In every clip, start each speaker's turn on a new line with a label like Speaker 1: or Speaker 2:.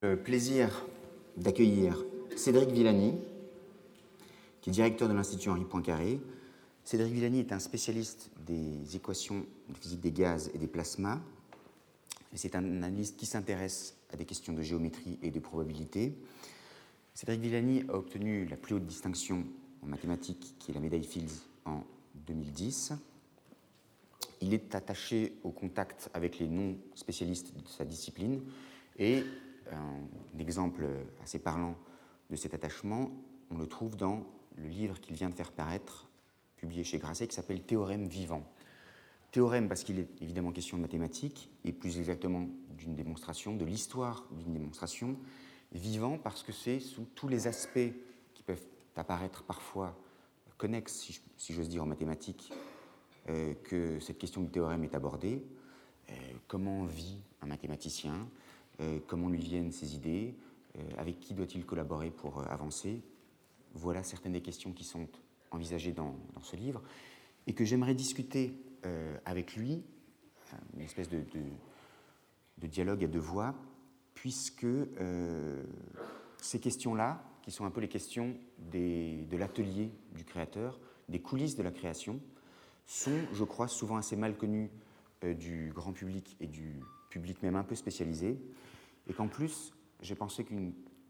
Speaker 1: Le plaisir d'accueillir Cédric Villani, qui est directeur de l'Institut Henri Poincaré. Cédric Villani est un spécialiste des équations de physique des gaz et des plasmas. C'est un analyste qui s'intéresse à des questions de géométrie et de probabilité. Cédric Villani a obtenu la plus haute distinction en mathématiques, qui est la médaille Fields, en 2010. Il est attaché au contact avec les non-spécialistes de sa discipline et un exemple assez parlant de cet attachement, on le trouve dans le livre qu'il vient de faire paraître, publié chez Grasset, qui s'appelle Théorème vivant. Théorème parce qu'il est évidemment question de mathématiques, et plus exactement d'une démonstration, de l'histoire d'une démonstration. Vivant parce que c'est sous tous les aspects qui peuvent apparaître parfois connexes, si j'ose dire, en mathématiques, que cette question du théorème est abordée. Comment vit un mathématicien ? Comment lui viennent ses idées, avec qui doit-il collaborer pour avancer. Voilà certaines des questions qui sont envisagées dans ce livre et que j'aimerais discuter avec lui, une espèce de dialogue à deux voix, puisque ces questions-là, qui sont un peu les questions de l'atelier du créateur, des coulisses de la création, sont, je crois, souvent assez mal connues du grand public et du public même un peu spécialisé, et qu'en plus, j'ai pensé qu'une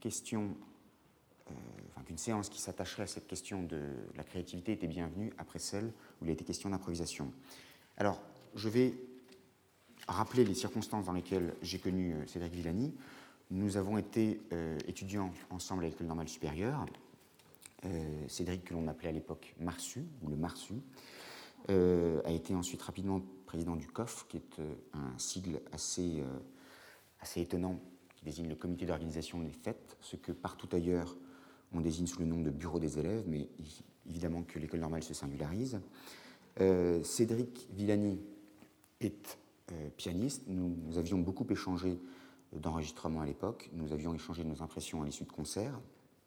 Speaker 1: séance qui s'attacherait à cette question de la créativité était bienvenue après celle où il a été question d'improvisation. Alors, je vais rappeler les circonstances dans lesquelles j'ai connu Cédric Villani. Nous avons été étudiants ensemble à l'École normale supérieure. Cédric, que l'on appelait à l'époque Marsu, ou le Marsu, a été ensuite rapidement président du COF, qui est un sigle assez étonnant, qui désigne le comité d'organisation des fêtes, ce que partout ailleurs on désigne sous le nom de bureau des élèves, mais évidemment que l'école normale se singularise. Cédric Villani est pianiste. Nous avions beaucoup échangé d'enregistrements à l'époque. Nous avions échangé nos impressions à l'issue de concerts.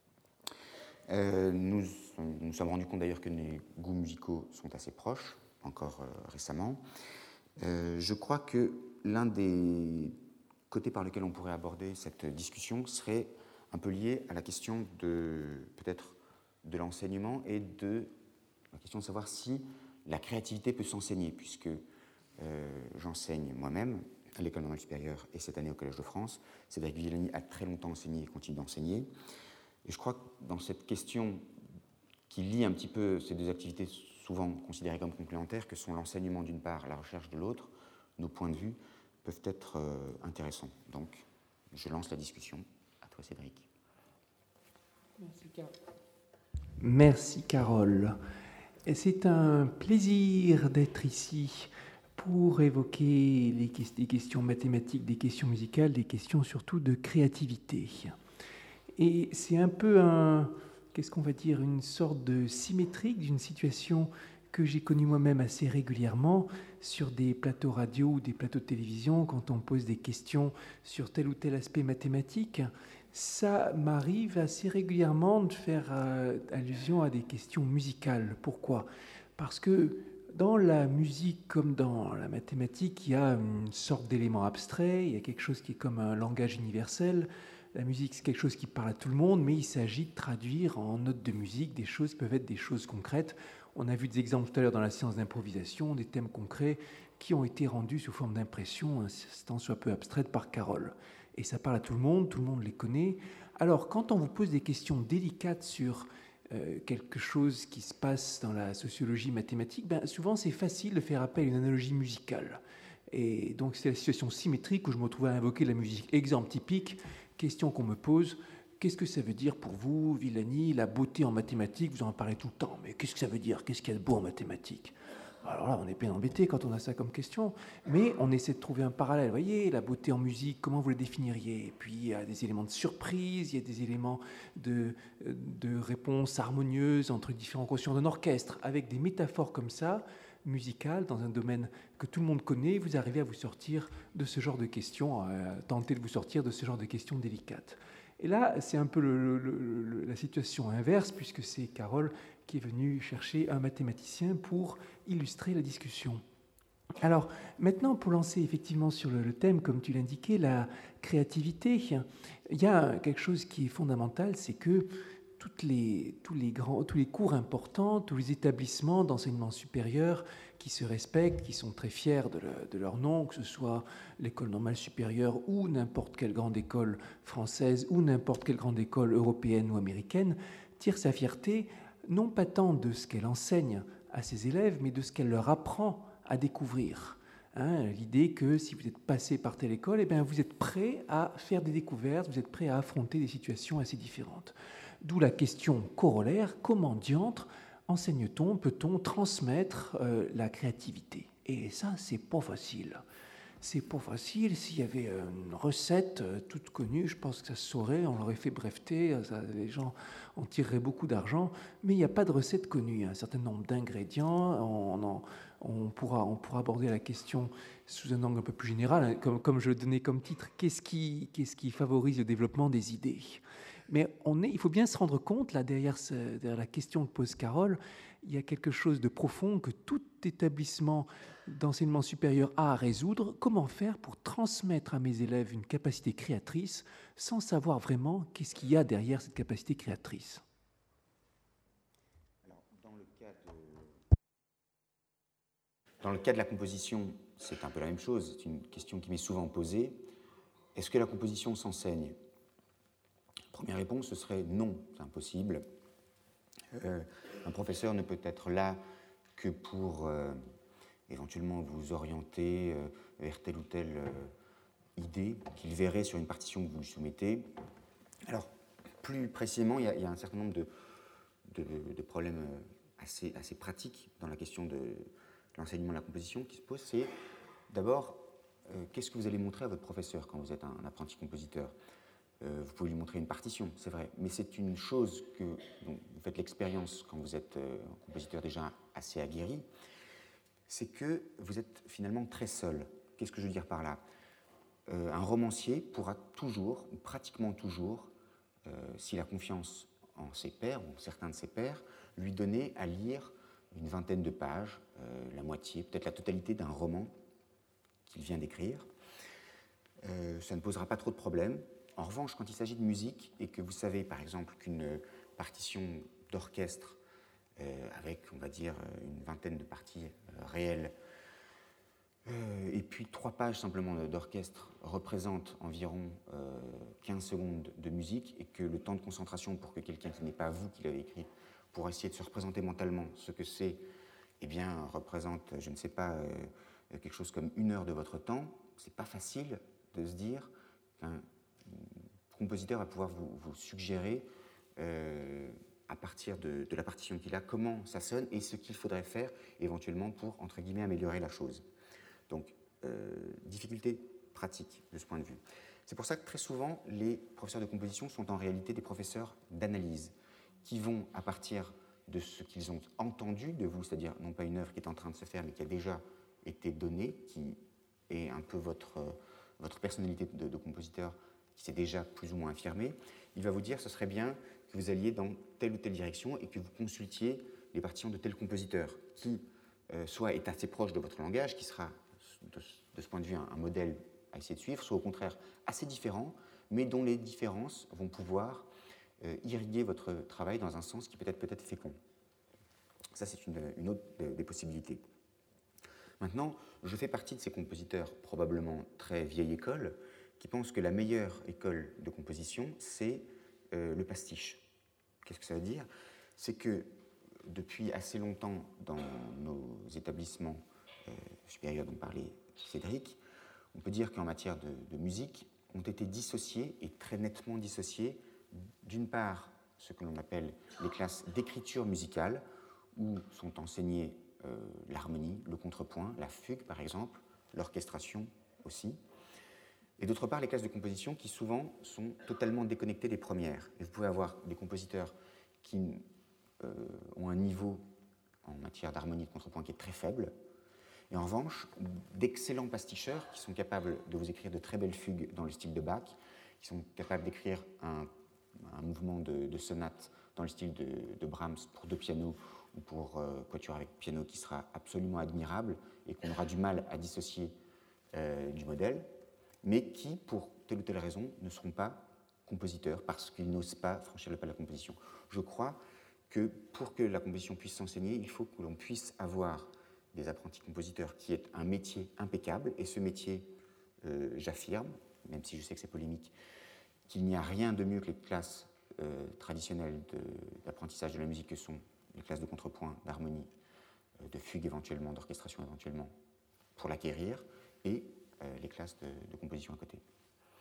Speaker 1: Nous nous sommes rendus compte d'ailleurs que nos goûts musicaux sont assez proches, encore récemment. Je crois que l'un des côtés par lequel on pourrait aborder cette discussion serait un peu lié à la question peut-être de l'enseignement et de la question de savoir si la créativité peut s'enseigner, puisque j'enseigne moi-même à l'École normale supérieure et cette année au Collège de France. Cédric Villani a très longtemps enseigné et continue d'enseigner. Et je crois que dans cette question qui lie un petit peu ces deux activités souvent considérées comme complémentaires, que sont l'enseignement d'une part, la recherche de l'autre, nos points de vue peuvent être intéressants. Donc, je lance la discussion. À toi, Cédric.
Speaker 2: Merci, Carole. Merci, Carole. Et c'est un plaisir d'être ici pour évoquer des questions mathématiques, des questions musicales, des questions surtout de créativité. Et c'est un peu une sorte de symétrique d'une situation que j'ai connue moi-même assez régulièrement sur des plateaux radio ou des plateaux de télévision, quand on pose des questions sur tel ou tel aspect mathématique. Ça m'arrive assez régulièrement de faire allusion à des questions musicales. Pourquoi ? Parce que dans la musique comme dans la mathématique, il y a une sorte d'élément abstrait, il y a quelque chose qui est comme un langage universel. La musique, c'est quelque chose qui parle à tout le monde, mais il s'agit de traduire en notes de musique des choses qui peuvent être des choses concrètes. On a vu des exemples tout à l'heure dans la séance d'improvisation, des thèmes concrets qui ont été rendus sous forme d'impression, tant soit peu abstraites, par Carole. Et ça parle à tout le monde les connaît. Alors, quand on vous pose des questions délicates sur quelque chose qui se passe dans la sociologie mathématique, souvent c'est facile de faire appel à une analogie musicale. Et donc c'est la situation symétrique où je me retrouve à invoquer la musique. Exemple typique, question qu'on me pose, qu'est-ce que ça veut dire pour vous, Villani, la beauté en mathématiques? Vous en parlez tout le temps, mais qu'est-ce que ça veut dire? Qu'est-ce qu'il y a de beau en mathématiques? Alors là, on est bien embêté quand on a ça comme question, mais on essaie de trouver un parallèle. Vous voyez, la beauté en musique, comment vous la définiriez? Et puis, il y a des éléments de surprise, il y a des éléments de réponse harmonieuse entre différents quotients d'un orchestre. Avec des métaphores comme ça, musicales, dans un domaine que tout le monde connaît, vous arrivez à vous sortir de ce genre de questions, à tenter de vous sortir de ce genre de questions délicates. Et là, c'est un peu la situation inverse, puisque c'est Carole qui est venue chercher un mathématicien pour illustrer la discussion. Alors, maintenant, pour lancer effectivement sur le thème, comme tu l'indiquais, la créativité, il y a quelque chose qui est fondamental, c'est que tous les cours importants, tous les établissements d'enseignement supérieur qui se respectent, qui sont très fiers de leur nom, que ce soit l'école normale supérieure ou n'importe quelle grande école française ou n'importe quelle grande école européenne ou américaine, tirent sa fierté non pas tant de ce qu'elle enseigne à ses élèves, mais de ce qu'elle leur apprend à découvrir. L'idée que si vous êtes passé par telle école, eh bien, vous êtes prêt à faire des découvertes, vous êtes prêt à affronter des situations assez différentes. D'où la question corollaire, comment diantre enseigne-t-on, peut-on transmettre la créativité? Et ça, c'est pas facile. C'est pas facile. S'il y avait une recette toute connue, je pense que ça se saurait, on l'aurait fait breveter, les gens en tireraient beaucoup d'argent, mais il n'y a pas de recette connue. Il y a un certain nombre d'ingrédients. On pourra aborder la question sous un angle un peu plus général, comme je le donnais comme titre, qu'est-ce qui favorise le développement des idées? Mais il faut bien se rendre compte, là, derrière la question que pose Carole, il y a quelque chose de profond que tout établissement d'enseignement supérieur a à résoudre. Comment faire pour transmettre à mes élèves une capacité créatrice sans savoir vraiment qu'est-ce qu'il y a derrière cette capacité créatrice?
Speaker 1: Alors, dans le cas de la composition, c'est un peu la même chose. C'est une question qui m'est souvent posée. Est-ce que la composition s'enseigne? Première réponse, ce serait non, c'est impossible. Un professeur ne peut être là que pour éventuellement vous orienter vers telle ou telle idée qu'il verrait sur une partition que vous lui soumettez. Alors, plus précisément, il y a un certain nombre de problèmes assez pratiques dans la question de l'enseignement de la composition qui se posent. C'est d'abord, qu'est-ce que vous allez montrer à votre professeur quand vous êtes un apprenti compositeur? Vous pouvez lui montrer une partition, c'est vrai, mais c'est une chose dont vous faites l'expérience quand vous êtes un compositeur déjà assez aguerri, c'est que vous êtes finalement très seul. Qu'est-ce que je veux dire par là? Un romancier pourra toujours, ou pratiquement toujours, s'il a confiance en ses pairs, ou en certains de ses pairs, lui donner à lire une vingtaine de pages, la moitié, peut-être la totalité d'un roman qu'il vient d'écrire. Ça ne posera pas trop de problèmes. En revanche, quand il s'agit de musique et que vous savez, par exemple, qu'une partition d'orchestre avec, on va dire, une vingtaine de parties réelles et puis 3 pages simplement d'orchestre représente environ 15 secondes de musique et que le temps de concentration pour que quelqu'un qui n'est pas vous qui l'avez écrit pour essayer de se représenter mentalement ce que c'est, eh bien, représente, je ne sais pas, quelque chose comme 1 heure de votre temps, c'est pas facile de se dire qu'un compositeur va pouvoir vous suggérer à partir de la partition qu'il a, comment ça sonne et ce qu'il faudrait faire éventuellement pour, entre guillemets, améliorer la chose. Donc, difficulté pratique de ce point de vue. C'est pour ça que très souvent, les professeurs de composition sont en réalité des professeurs d'analyse, qui vont, à partir de ce qu'ils ont entendu de vous, c'est-à-dire non pas une œuvre qui est en train de se faire, mais qui a déjà été donnée, qui est un peu votre personnalité de compositeur qui s'est déjà plus ou moins affirmée, il va vous dire que ce serait bien que vous alliez dans telle ou telle direction et que vous consultiez les partitions de tel compositeur qui soit est assez proche de votre langage, qui sera de ce point de vue un modèle à essayer de suivre, soit au contraire assez différent, mais dont les différences vont pouvoir irriguer votre travail dans un sens qui peut être fécond. Ça, c'est une autre des possibilités. Maintenant, je fais partie de ces compositeurs probablement très vieille école qui pensent que la meilleure école de composition, c'est le pastiche. Qu'est-ce que ça veut dire? C'est que depuis assez longtemps dans nos établissements supérieurs dont parlait Cédric, on peut dire qu'en matière de musique, ont été dissociés et très nettement dissociés, d'une part, ce que l'on appelle les classes d'écriture musicale, où sont enseignés l'harmonie, le contrepoint, la fugue par exemple, l'orchestration aussi, et d'autre part les classes de composition qui souvent sont totalement déconnectées des premières. Et vous pouvez avoir des compositeurs qui ont un niveau en matière d'harmonie et de contrepoint qui est très faible, et en revanche, d'excellents pasticheurs qui sont capables de vous écrire de très belles fugues dans le style de Bach, qui sont capables d'écrire un mouvement de sonate dans le style de Brahms pour 2 pianos ou pour quatuor avec piano qui sera absolument admirable et qu'on aura du mal à dissocier du modèle, mais qui, pour telle ou telle raison, ne seront pas compositeurs parce qu'ils n'osent pas franchir le pas de la composition. Je crois que pour que la composition puisse s'enseigner, il faut que l'on puisse avoir des apprentis compositeurs qui est un métier impeccable, et ce métier, j'affirme, même si je sais que c'est polémique, qu'il n'y a rien de mieux que les classes traditionnelles d'apprentissage de la musique que sont les classes de contrepoint, d'harmonie, de fugue éventuellement, d'orchestration éventuellement, pour l'acquérir, et les classes de composition à côté.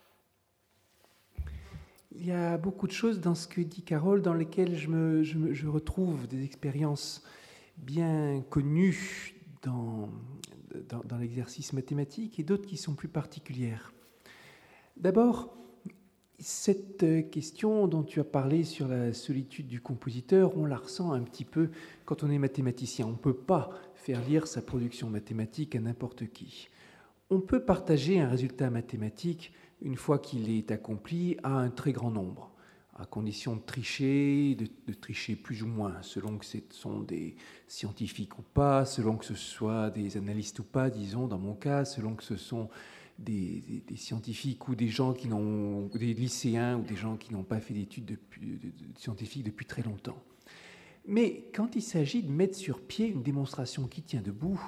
Speaker 2: Il y a beaucoup de choses dans ce que dit Carole dans lesquelles je retrouve des expériences bien connues dans l'exercice mathématique et d'autres qui sont plus particulières. D'abord, cette question dont tu as parlé sur la solitude du compositeur, on la ressent un petit peu quand on est mathématicien. On ne peut pas faire lire sa production mathématique à n'importe qui. On peut partager un résultat mathématique une fois qu'il est accompli à un très grand nombre, à condition de tricher plus ou moins, selon que ce sont des scientifiques ou pas, selon que ce soit des analystes ou pas, disons dans mon cas, selon que ce sont des scientifiques ou des gens qui n'ont, des lycéens ou des gens qui n'ont pas fait d'études scientifiques depuis très longtemps. Mais quand il s'agit de mettre sur pied une démonstration qui tient debout,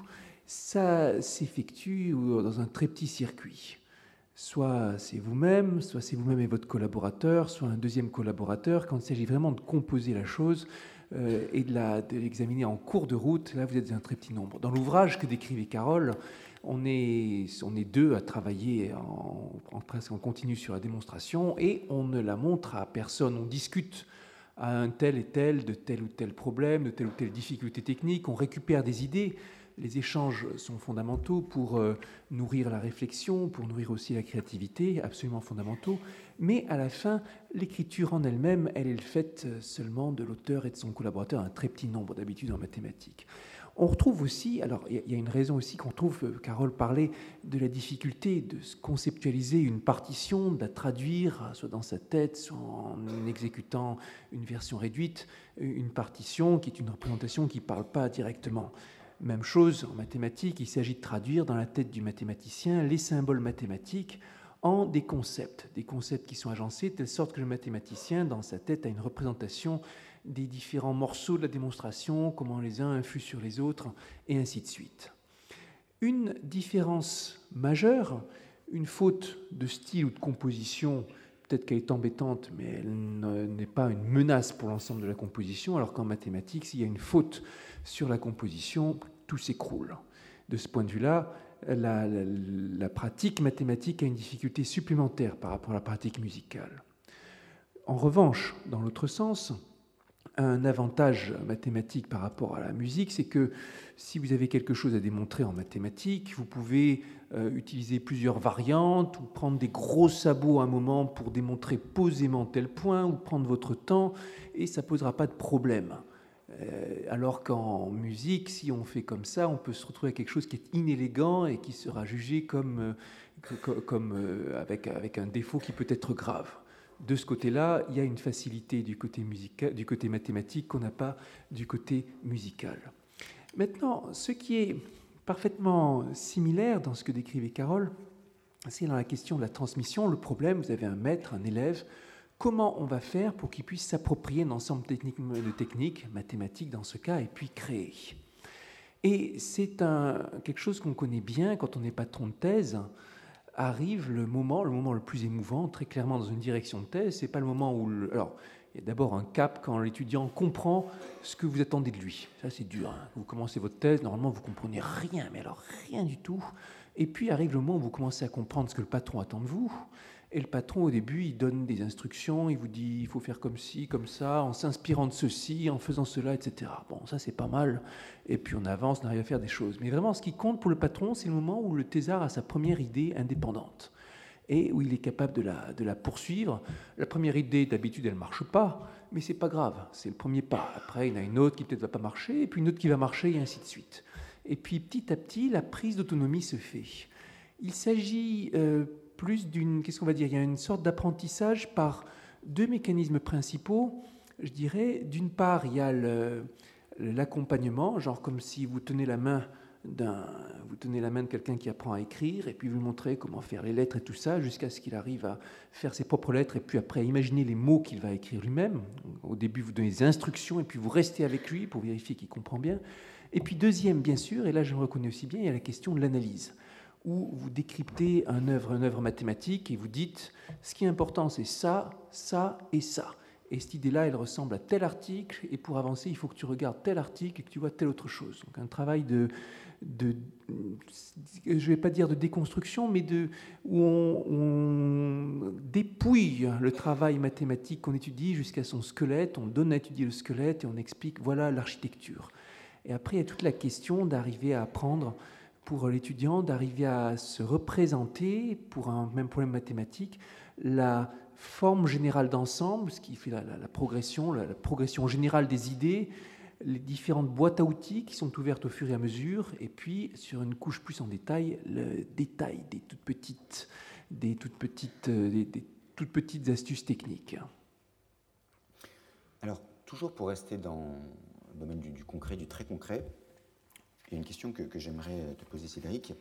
Speaker 2: ça s'effectue dans un très petit circuit. Soit c'est vous-même et votre collaborateur, soit un deuxième collaborateur. Quand il s'agit vraiment de composer la chose et de l'examiner en cours de route, là vous êtes un très petit nombre. Dans l'ouvrage que décrivait Carole, on est deux à travailler presque en continu sur la démonstration et on ne la montre à personne. On discute à un tel et tel de tel ou tel problème, de telle ou telle difficulté technique, on récupère des idées. Les échanges sont fondamentaux pour nourrir la réflexion, pour nourrir aussi la créativité, absolument fondamentaux. Mais à la fin, l'écriture en elle-même, elle est le fait seulement de l'auteur et de son collaborateur, un très petit nombre d'habitudes en mathématiques. On retrouve aussi, alors il y a une raison aussi qu'on trouve, Carole parlait de la difficulté de conceptualiser une partition, de la traduire, soit dans sa tête, soit en exécutant une version réduite, une partition qui est une représentation qui ne parle pas directement. Même chose en mathématiques, il s'agit de traduire dans la tête du mathématicien les symboles mathématiques en des concepts qui sont agencés de telle sorte que le mathématicien, dans sa tête, a une représentation des différents morceaux de la démonstration, comment les uns influent sur les autres, et ainsi de suite. Une différence majeure, une faute de style ou de composition, peut-être qu'elle est embêtante, mais elle n'est pas une menace pour l'ensemble de la composition, alors qu'en mathématiques, s'il y a une faute sur la composition, tout s'écroule. De ce point de vue-là, la pratique mathématique a une difficulté supplémentaire par rapport à la pratique musicale. En revanche, dans l'autre sens, un avantage mathématique par rapport à la musique, c'est que si vous avez quelque chose à démontrer en mathématiques, vous pouvez utiliser plusieurs variantes ou prendre des gros sabots à un moment pour démontrer posément tel point ou prendre votre temps et ça ne posera pas de problème. Alors qu'en musique, si on fait comme ça, on peut se retrouver avec quelque chose qui est inélégant et qui sera jugé avec un défaut qui peut être grave. De ce côté-là, il y a une facilité du côté mathématique qu'on n'a pas du côté musical. Maintenant, ce qui est parfaitement similaire dans ce que décrivait Carole, c'est dans la question de la transmission. Le problème, vous avez un maître, un élève, comment on va faire pour qu'il puisse s'approprier un ensemble de techniques mathématiques dans ce cas et puis créer. Et c'est quelque chose qu'on connaît bien quand on est patron de thèse. Arrive le moment le plus émouvant, très clairement dans une direction de thèse. C'est pas le moment où... Alors, il y a d'abord un cap quand l'étudiant comprend ce que vous attendez de lui. Ça, c'est dur. Hein. Vous commencez votre thèse, normalement, vous comprenez rien, mais alors rien du tout. Et puis arrive le moment où vous commencez à comprendre ce que le patron attend de vous. Et le patron, au début, il donne des instructions, il vous dit il faut faire comme ci, comme ça, en s'inspirant de ceci, en faisant cela, etc. Bon, ça, c'est pas mal. Et puis on avance, on arrive à faire des choses. Mais vraiment, ce qui compte pour le patron, c'est le moment où le thésard a sa première idée indépendante et où il est capable de la poursuivre. La première idée, d'habitude, elle ne marche pas, mais c'est pas grave, c'est le premier pas. Après, il y en a une autre qui peut-être ne va pas marcher, et puis une autre qui va marcher, et ainsi de suite. Et puis, petit à petit, la prise d'autonomie se fait. Il s'agit... plus d'une, qu'est-ce qu'on va dire, il y a une sorte d'apprentissage par deux mécanismes principaux, je dirais. D'une part, il y a l'accompagnement, genre comme si vous tenez la main de quelqu'un qui apprend à écrire, et puis vous lui montrez comment faire les lettres et tout ça, jusqu'à ce qu'il arrive à faire ses propres lettres, et puis après imaginer les mots qu'il va écrire lui-même. Au début, vous donnez des instructions, et puis vous restez avec lui pour vérifier qu'il comprend bien. Et puis deuxième, bien sûr, et là je me reconnais aussi bien, il y a la question de l'analyse, où vous décryptez une œuvre mathématique, et vous dites, ce qui est important, c'est ça, ça et ça. Et cette idée-là, elle ressemble à tel article, et pour avancer, il faut que tu regardes tel article et que tu vois telle autre chose. Donc un travail je ne vais pas dire de déconstruction, mais où on dépouille le travail mathématique qu'on étudie jusqu'à son squelette, on donne à étudier le squelette et on explique, voilà l'architecture. Et après, il y a toute la question d'arriver à apprendre, pour l'étudiant, d'arriver à se représenter, pour un même problème mathématique, la forme générale d'ensemble, ce qui fait la progression générale des idées, les différentes boîtes à outils qui sont ouvertes au fur et à mesure, et puis sur une couche plus en détail, le détail des toutes petites astuces techniques.
Speaker 1: Alors, toujours pour rester dans le domaine du concret, du très concret, il y a une question que j'aimerais te poser, Cédric,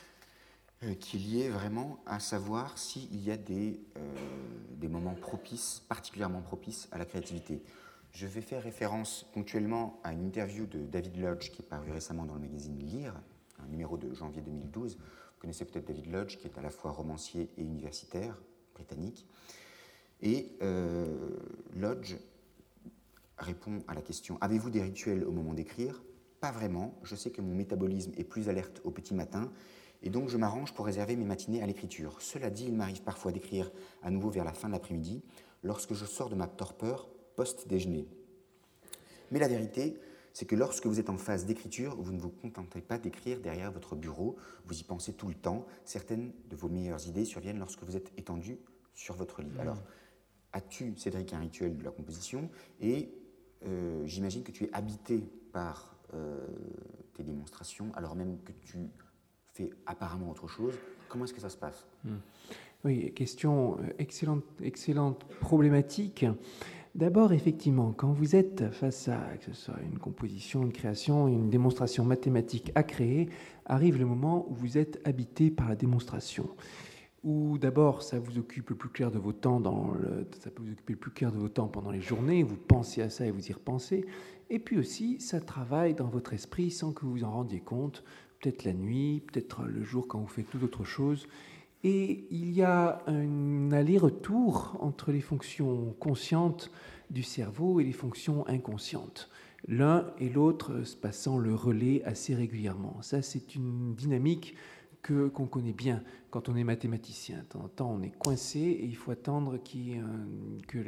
Speaker 1: qui est liée vraiment à savoir s'il y a des moments propices, particulièrement propices à la créativité. Je vais faire référence ponctuellement à une interview de David Lodge qui est parue récemment dans le magazine Lire, un numéro de janvier 2012. Vous connaissez peut-être David Lodge, qui est à la fois romancier et universitaire britannique. Et Lodge répond à la question « Avez-vous des rituels au moment d'écrire ?» Pas vraiment. Je sais que mon métabolisme est plus alerte au petit matin et donc je m'arrange pour réserver mes matinées à l'écriture. Cela dit, il m'arrive parfois d'écrire à nouveau vers la fin de l'après-midi lorsque je sors de ma torpeur post-déjeuner. Mais la vérité, c'est que lorsque vous êtes en phase d'écriture, vous ne vous contentez pas d'écrire derrière votre bureau, vous y pensez tout le temps. Certaines de vos meilleures idées surviennent lorsque vous êtes étendu sur votre lit. Alors, as-tu, Cédric, un rituel de la composition? Et j'imagine que tu es habité par tes démonstrations, alors même que tu fais apparemment autre chose. Comment est-ce que ça se passe?
Speaker 2: Oui, question excellente problématique. D'abord, effectivement, quand vous êtes face à, que ce soit une composition, une création, une démonstration mathématique à créer, arrive le moment où vous êtes habité par la démonstration. Où d'abord, ça vous occupe le plus clair de vos temps ça peut vous occuper le plus clair de vos temps pendant les journées, vous pensez à ça et vous y repensez. Et puis aussi, ça travaille dans votre esprit sans que vous vous en rendiez compte, peut-être la nuit, peut-être le jour quand vous faites toute autre chose. Et il y a un aller-retour entre les fonctions conscientes du cerveau et les fonctions inconscientes. L'un et l'autre se passant le relais assez régulièrement. Ça, c'est une dynamique qu'on connaît bien quand on est mathématicien. De temps en temps, on est coincé et il faut attendre que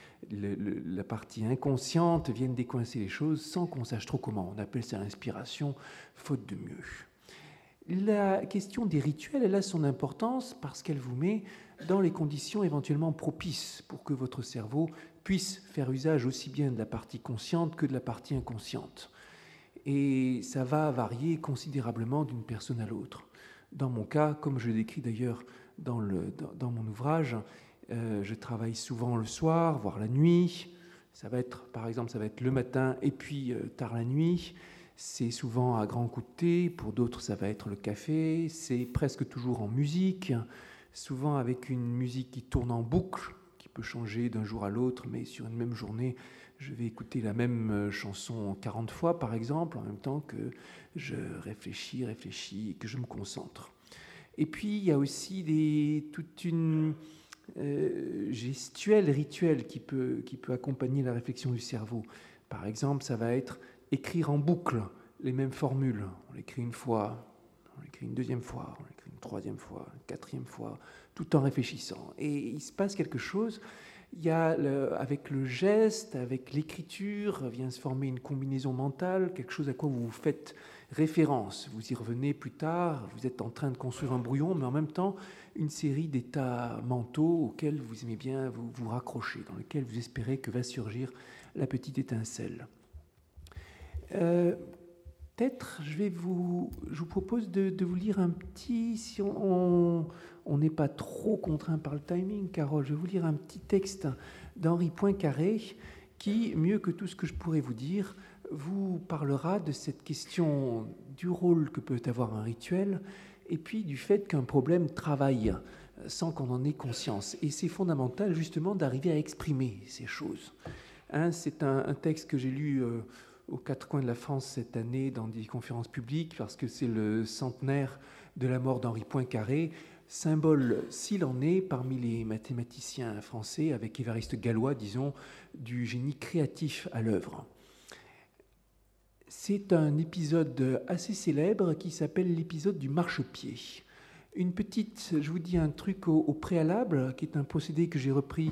Speaker 2: la partie inconsciente vienne décoincer les choses sans qu'on sache trop comment. On appelle ça l'inspiration, faute de mieux. La question des rituels, elle a son importance parce qu'elle vous met dans les conditions éventuellement propices pour que votre cerveau puisse faire usage aussi bien de la partie consciente que de la partie inconsciente. Et ça va varier considérablement d'une personne à l'autre. Dans mon cas, comme je le décris d'ailleurs dans mon ouvrage, je travaille souvent le soir, voire la nuit. Ça va être, par exemple, le matin et puis tard la nuit. C'est souvent à grands coups de thé. Pour d'autres, ça va être le café. C'est presque toujours en musique, souvent avec une musique qui tourne en boucle, qui peut changer d'un jour à l'autre, mais sur une même journée, je vais écouter la même chanson 40 fois, par exemple, en même temps que je réfléchis, et que je me concentre. Et puis, il y a aussi toute une gestuelle, rituel qui peut accompagner la réflexion du cerveau. Par exemple, ça va être écrire en boucle les mêmes formules. On l'écrit une fois, on l'écrit une deuxième fois, on l'écrit une troisième fois, une quatrième fois, tout en réfléchissant. Et il se passe quelque chose. Il y a, avec le geste, avec l'écriture, vient se former une combinaison mentale, quelque chose à quoi vous faites référence. Vous y revenez plus tard, vous êtes en train de construire un brouillon, mais en même temps, une série d'états mentaux auxquels vous aimez bien vous raccrocher, dans lesquels vous espérez que va surgir la petite étincelle. Peut-être, je vous propose de vous lire un petit, si on n'est pas trop contraint par le timing, Carole, je vais vous lire un petit texte d'Henri Poincaré qui, mieux que tout ce que je pourrais vous dire, vous parlera de cette question du rôle que peut avoir un rituel et puis du fait qu'un problème travaille sans qu'on en ait conscience. Et c'est fondamental justement d'arriver à exprimer ces choses. C'est un texte que j'ai lu aux quatre coins de la France cette année dans des conférences publiques parce que c'est le centenaire de la mort d'Henri Poincaré, symbole, s'il en est, parmi les mathématiciens français, avec Évariste Galois, disons, du génie créatif à l'œuvre. C'est un épisode assez célèbre qui s'appelle l'épisode du marchepied. Une petite, je vous dis un truc au préalable, qui est un procédé que j'ai repris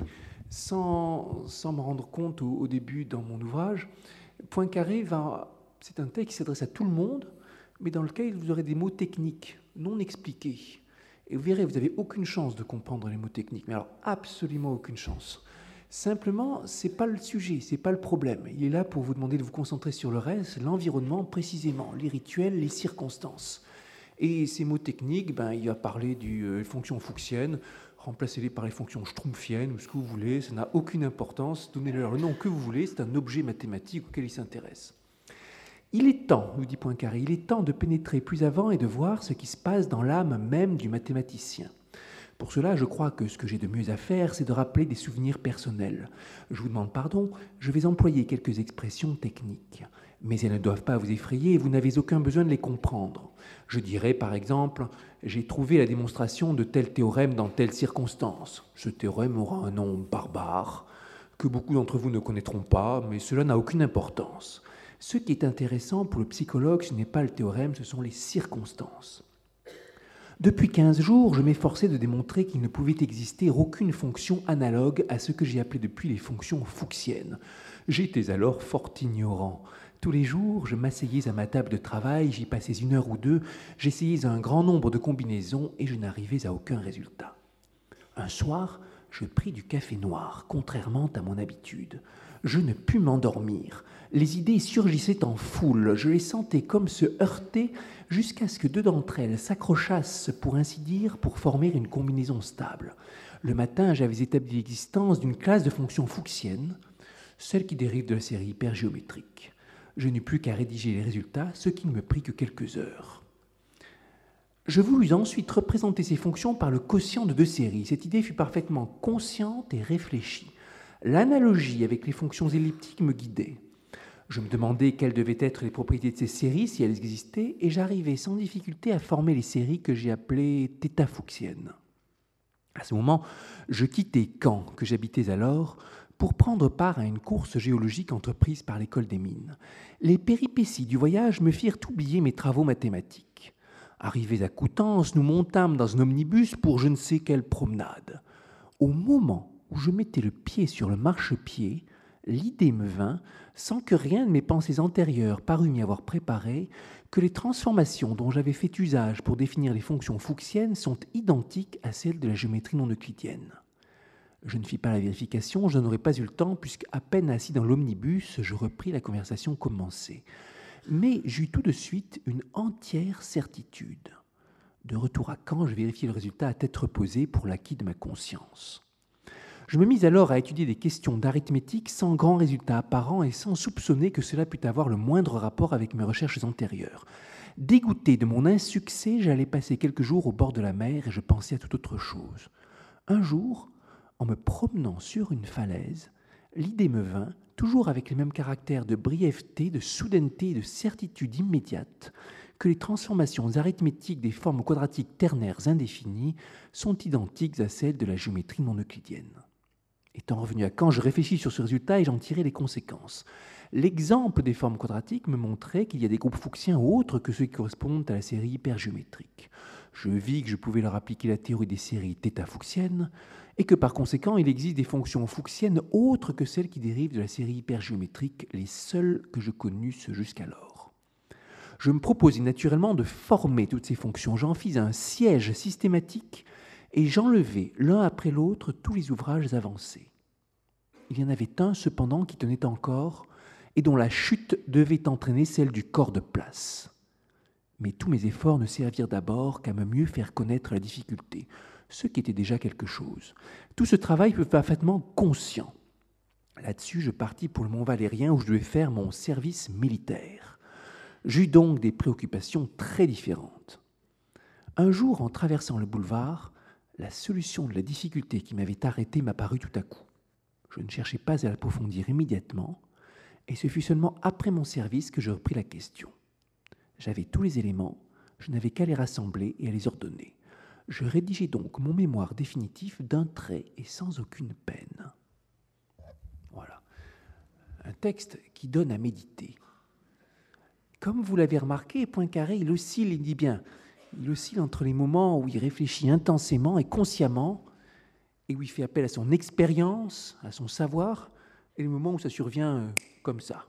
Speaker 2: sans me rendre compte au début dans mon ouvrage. Poincaré c'est un texte qui s'adresse à tout le monde, mais dans lequel vous aurez des mots techniques non expliqués. Et vous verrez, vous n'avez aucune chance de comprendre les mots techniques, mais alors absolument aucune chance. Simplement, ce n'est pas le sujet, ce n'est pas le problème. Il est là pour vous demander de vous concentrer sur le reste, l'environnement précisément, les rituels, les circonstances. Et ces mots techniques, il va parler des fonctions fuchsiennes, remplacez-les par les fonctions schtroumpfiennes ou ce que vous voulez, ça n'a aucune importance, donnez-leur le nom que vous voulez, c'est un objet mathématique auquel il s'intéresse. Il est temps, nous dit Poincaré, il est temps de pénétrer plus avant et de voir ce qui se passe dans l'âme même du mathématicien. Pour cela, je crois que ce que j'ai de mieux à faire, c'est de rappeler des souvenirs personnels. Je vous demande pardon, je vais employer quelques expressions techniques. Mais elles ne doivent pas vous effrayer et vous n'avez aucun besoin de les comprendre. Je dirais, par exemple, j'ai trouvé la démonstration de tel théorème dans telle circonstance. Ce théorème aura un nom barbare, que beaucoup d'entre vous ne connaîtront pas, mais cela n'a aucune importance. Ce qui est intéressant pour le psychologue, ce n'est pas le théorème, ce sont les circonstances. Depuis 15 jours, je m'efforçais de démontrer qu'il ne pouvait exister aucune fonction analogue à ce que j'ai appelé depuis les fonctions fuchsiennes. J'étais alors fort ignorant. Tous les jours, je m'asseyais à ma table de travail, j'y passais 1 heure ou 2, j'essayais un grand nombre de combinaisons et je n'arrivais à aucun résultat. Un soir, je pris du café noir, contrairement à mon habitude. Je ne pus m'endormir. Les idées surgissaient en foule, je les sentais comme se heurter jusqu'à ce que 2 d'entre elles s'accrochassent, pour ainsi dire, pour former une combinaison stable. Le matin, j'avais établi l'existence d'une classe de fonctions fuchsiennes, celle qui dérive de la série hypergéométrique. Je n'eus plus qu'à rédiger les résultats, ce qui ne me prit que quelques heures. Je voulus ensuite représenter ces fonctions par le quotient de 2 séries. Cette idée fut parfaitement consciente et réfléchie. L'analogie avec les fonctions elliptiques me guidait. Je me demandais quelles devaient être les propriétés de ces séries, si elles existaient, et j'arrivais sans difficulté à former les séries que j'ai appelées θ-fuchsiennes. À ce moment, je quittai Caen, que j'habitais alors, pour prendre part à une course géologique entreprise par l'école des mines. Les péripéties du voyage me firent oublier mes travaux mathématiques. Arrivés à Coutances, nous montâmes dans un omnibus pour je ne sais quelle promenade. Au moment où je mettais le pied sur le marchepied, l'idée me vint, sans que rien de mes pensées antérieures parût m'y avoir préparé, que les transformations dont j'avais fait usage pour définir les fonctions fuchsiennes sont identiques à celles de la géométrie non euclidienne. Je ne fis pas la vérification, je n'aurais pas eu le temps, puisque à peine assis dans l'omnibus, je repris la conversation commencée. Mais j'eus tout de suite une entière certitude. De retour à Caen, je vérifiai le résultat à tête reposée pour l'acquis de ma conscience. Je me mis alors à étudier des questions d'arithmétique sans grand résultat apparent et sans soupçonner que cela pût avoir le moindre rapport avec mes recherches antérieures. Dégoûté de mon insuccès, j'allais passer quelques jours au bord de la mer et je pensais à toute autre chose. Un jour, en me promenant sur une falaise, l'idée me vint, toujours avec les mêmes caractères de brièveté, de soudaineté et de certitude immédiate, que les transformations arithmétiques des formes quadratiques ternaires indéfinies sont identiques à celles de la géométrie non euclidienne. Étant revenu à Caen, je réfléchis sur ce résultat et j'en tirai les conséquences. L'exemple des formes quadratiques me montrait qu'il y a des groupes fuchsiens autres que ceux qui correspondent à la série hypergéométrique. Je vis que je pouvais leur appliquer la théorie des séries θ-fuchsiennes et que par conséquent, il existe des fonctions fuchsiennes autres que celles qui dérivent de la série hypergéométrique, les seules que je connusse jusqu'alors. Je me proposais naturellement de former toutes ces fonctions. J'en fis un siège systématique et j'enlevai l'un après l'autre tous les ouvrages avancés. Il y en avait un cependant qui tenait encore et dont la chute devait entraîner celle du corps de place. Mais tous mes efforts ne servirent d'abord qu'à me mieux faire connaître la difficulté, ce qui était déjà quelque chose. Tout ce travail fut parfaitement conscient. Là-dessus, je partis pour le Mont Valérien où je devais faire mon service militaire. J'eus donc des préoccupations très différentes. Un jour, en traversant le boulevard, la solution de la difficulté qui m'avait arrêté m'apparut tout à coup. Je ne cherchais pas à l'approfondir immédiatement, et ce fut seulement après mon service que je repris la question. J'avais tous les éléments, je n'avais qu'à les rassembler et à les ordonner. Je rédigeai donc mon mémoire définitif d'un trait et sans aucune peine. Voilà. Un texte qui donne à méditer. Comme vous l'avez remarqué, Poincaré, il dit bien, il oscille entre les moments où il réfléchit intensément et consciemment, et où il fait appel à son expérience, à son savoir, et les moments où ça survient comme ça.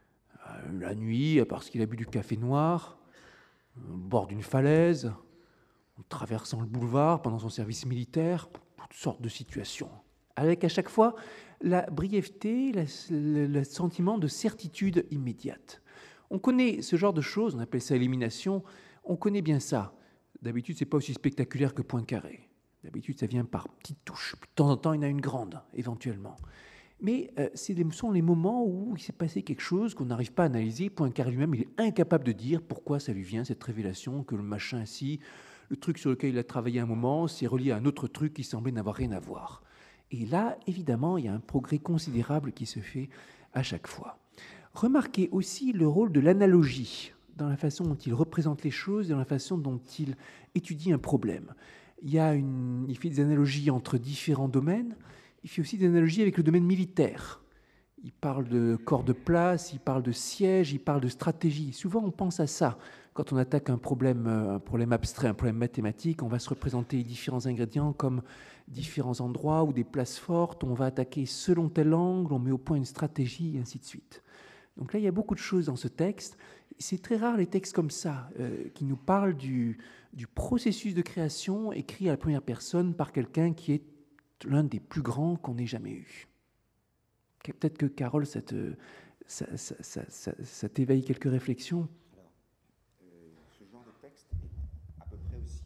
Speaker 2: La nuit, parce qu'il a bu du café noir, au bord d'une falaise, en traversant le boulevard pendant son service militaire, toutes sortes de situations. Avec à chaque fois la brièveté, le sentiment de certitude immédiate. On connaît ce genre de choses, on appelle ça élimination, on connaît bien ça. D'habitude, c'est pas aussi spectaculaire que Poincaré. D'habitude, ça vient par petites touches. De temps en temps, il y en a une grande, éventuellement. Mais ce sont les moments où il s'est passé quelque chose qu'on n'arrive pas à analyser. Poincaré lui-même, il est incapable de dire pourquoi ça lui vient, cette révélation, que le machin ci, le truc sur lequel il a travaillé un moment, c'est relié à un autre truc qui semblait n'avoir rien à voir. Et là, évidemment, il y a un progrès considérable qui se fait à chaque fois. Remarquez aussi le rôle de l'analogie dans la façon dont il représente les choses, dans la façon dont il étudie un problème. Il fait des analogies entre différents domaines, il fait aussi des analogies avec le domaine militaire. Il parle de corps de place, il parle de siège, il parle de stratégie. Souvent, on pense à ça. Quand on attaque un problème abstrait, un problème mathématique, on va se représenter différents ingrédients comme différents endroits ou des places fortes. On va attaquer selon tel angle, on met au point une stratégie, et ainsi de suite. Donc là, il y a beaucoup de choses dans ce texte. C'est très rare les textes comme ça, qui nous parlent du processus de création écrit à la première personne par quelqu'un qui est l'un des plus grands qu'on ait jamais eu. Peut-être que, Carole, ça t'éveille quelques réflexions.
Speaker 1: Alors, ce genre de texte est à peu près aussi...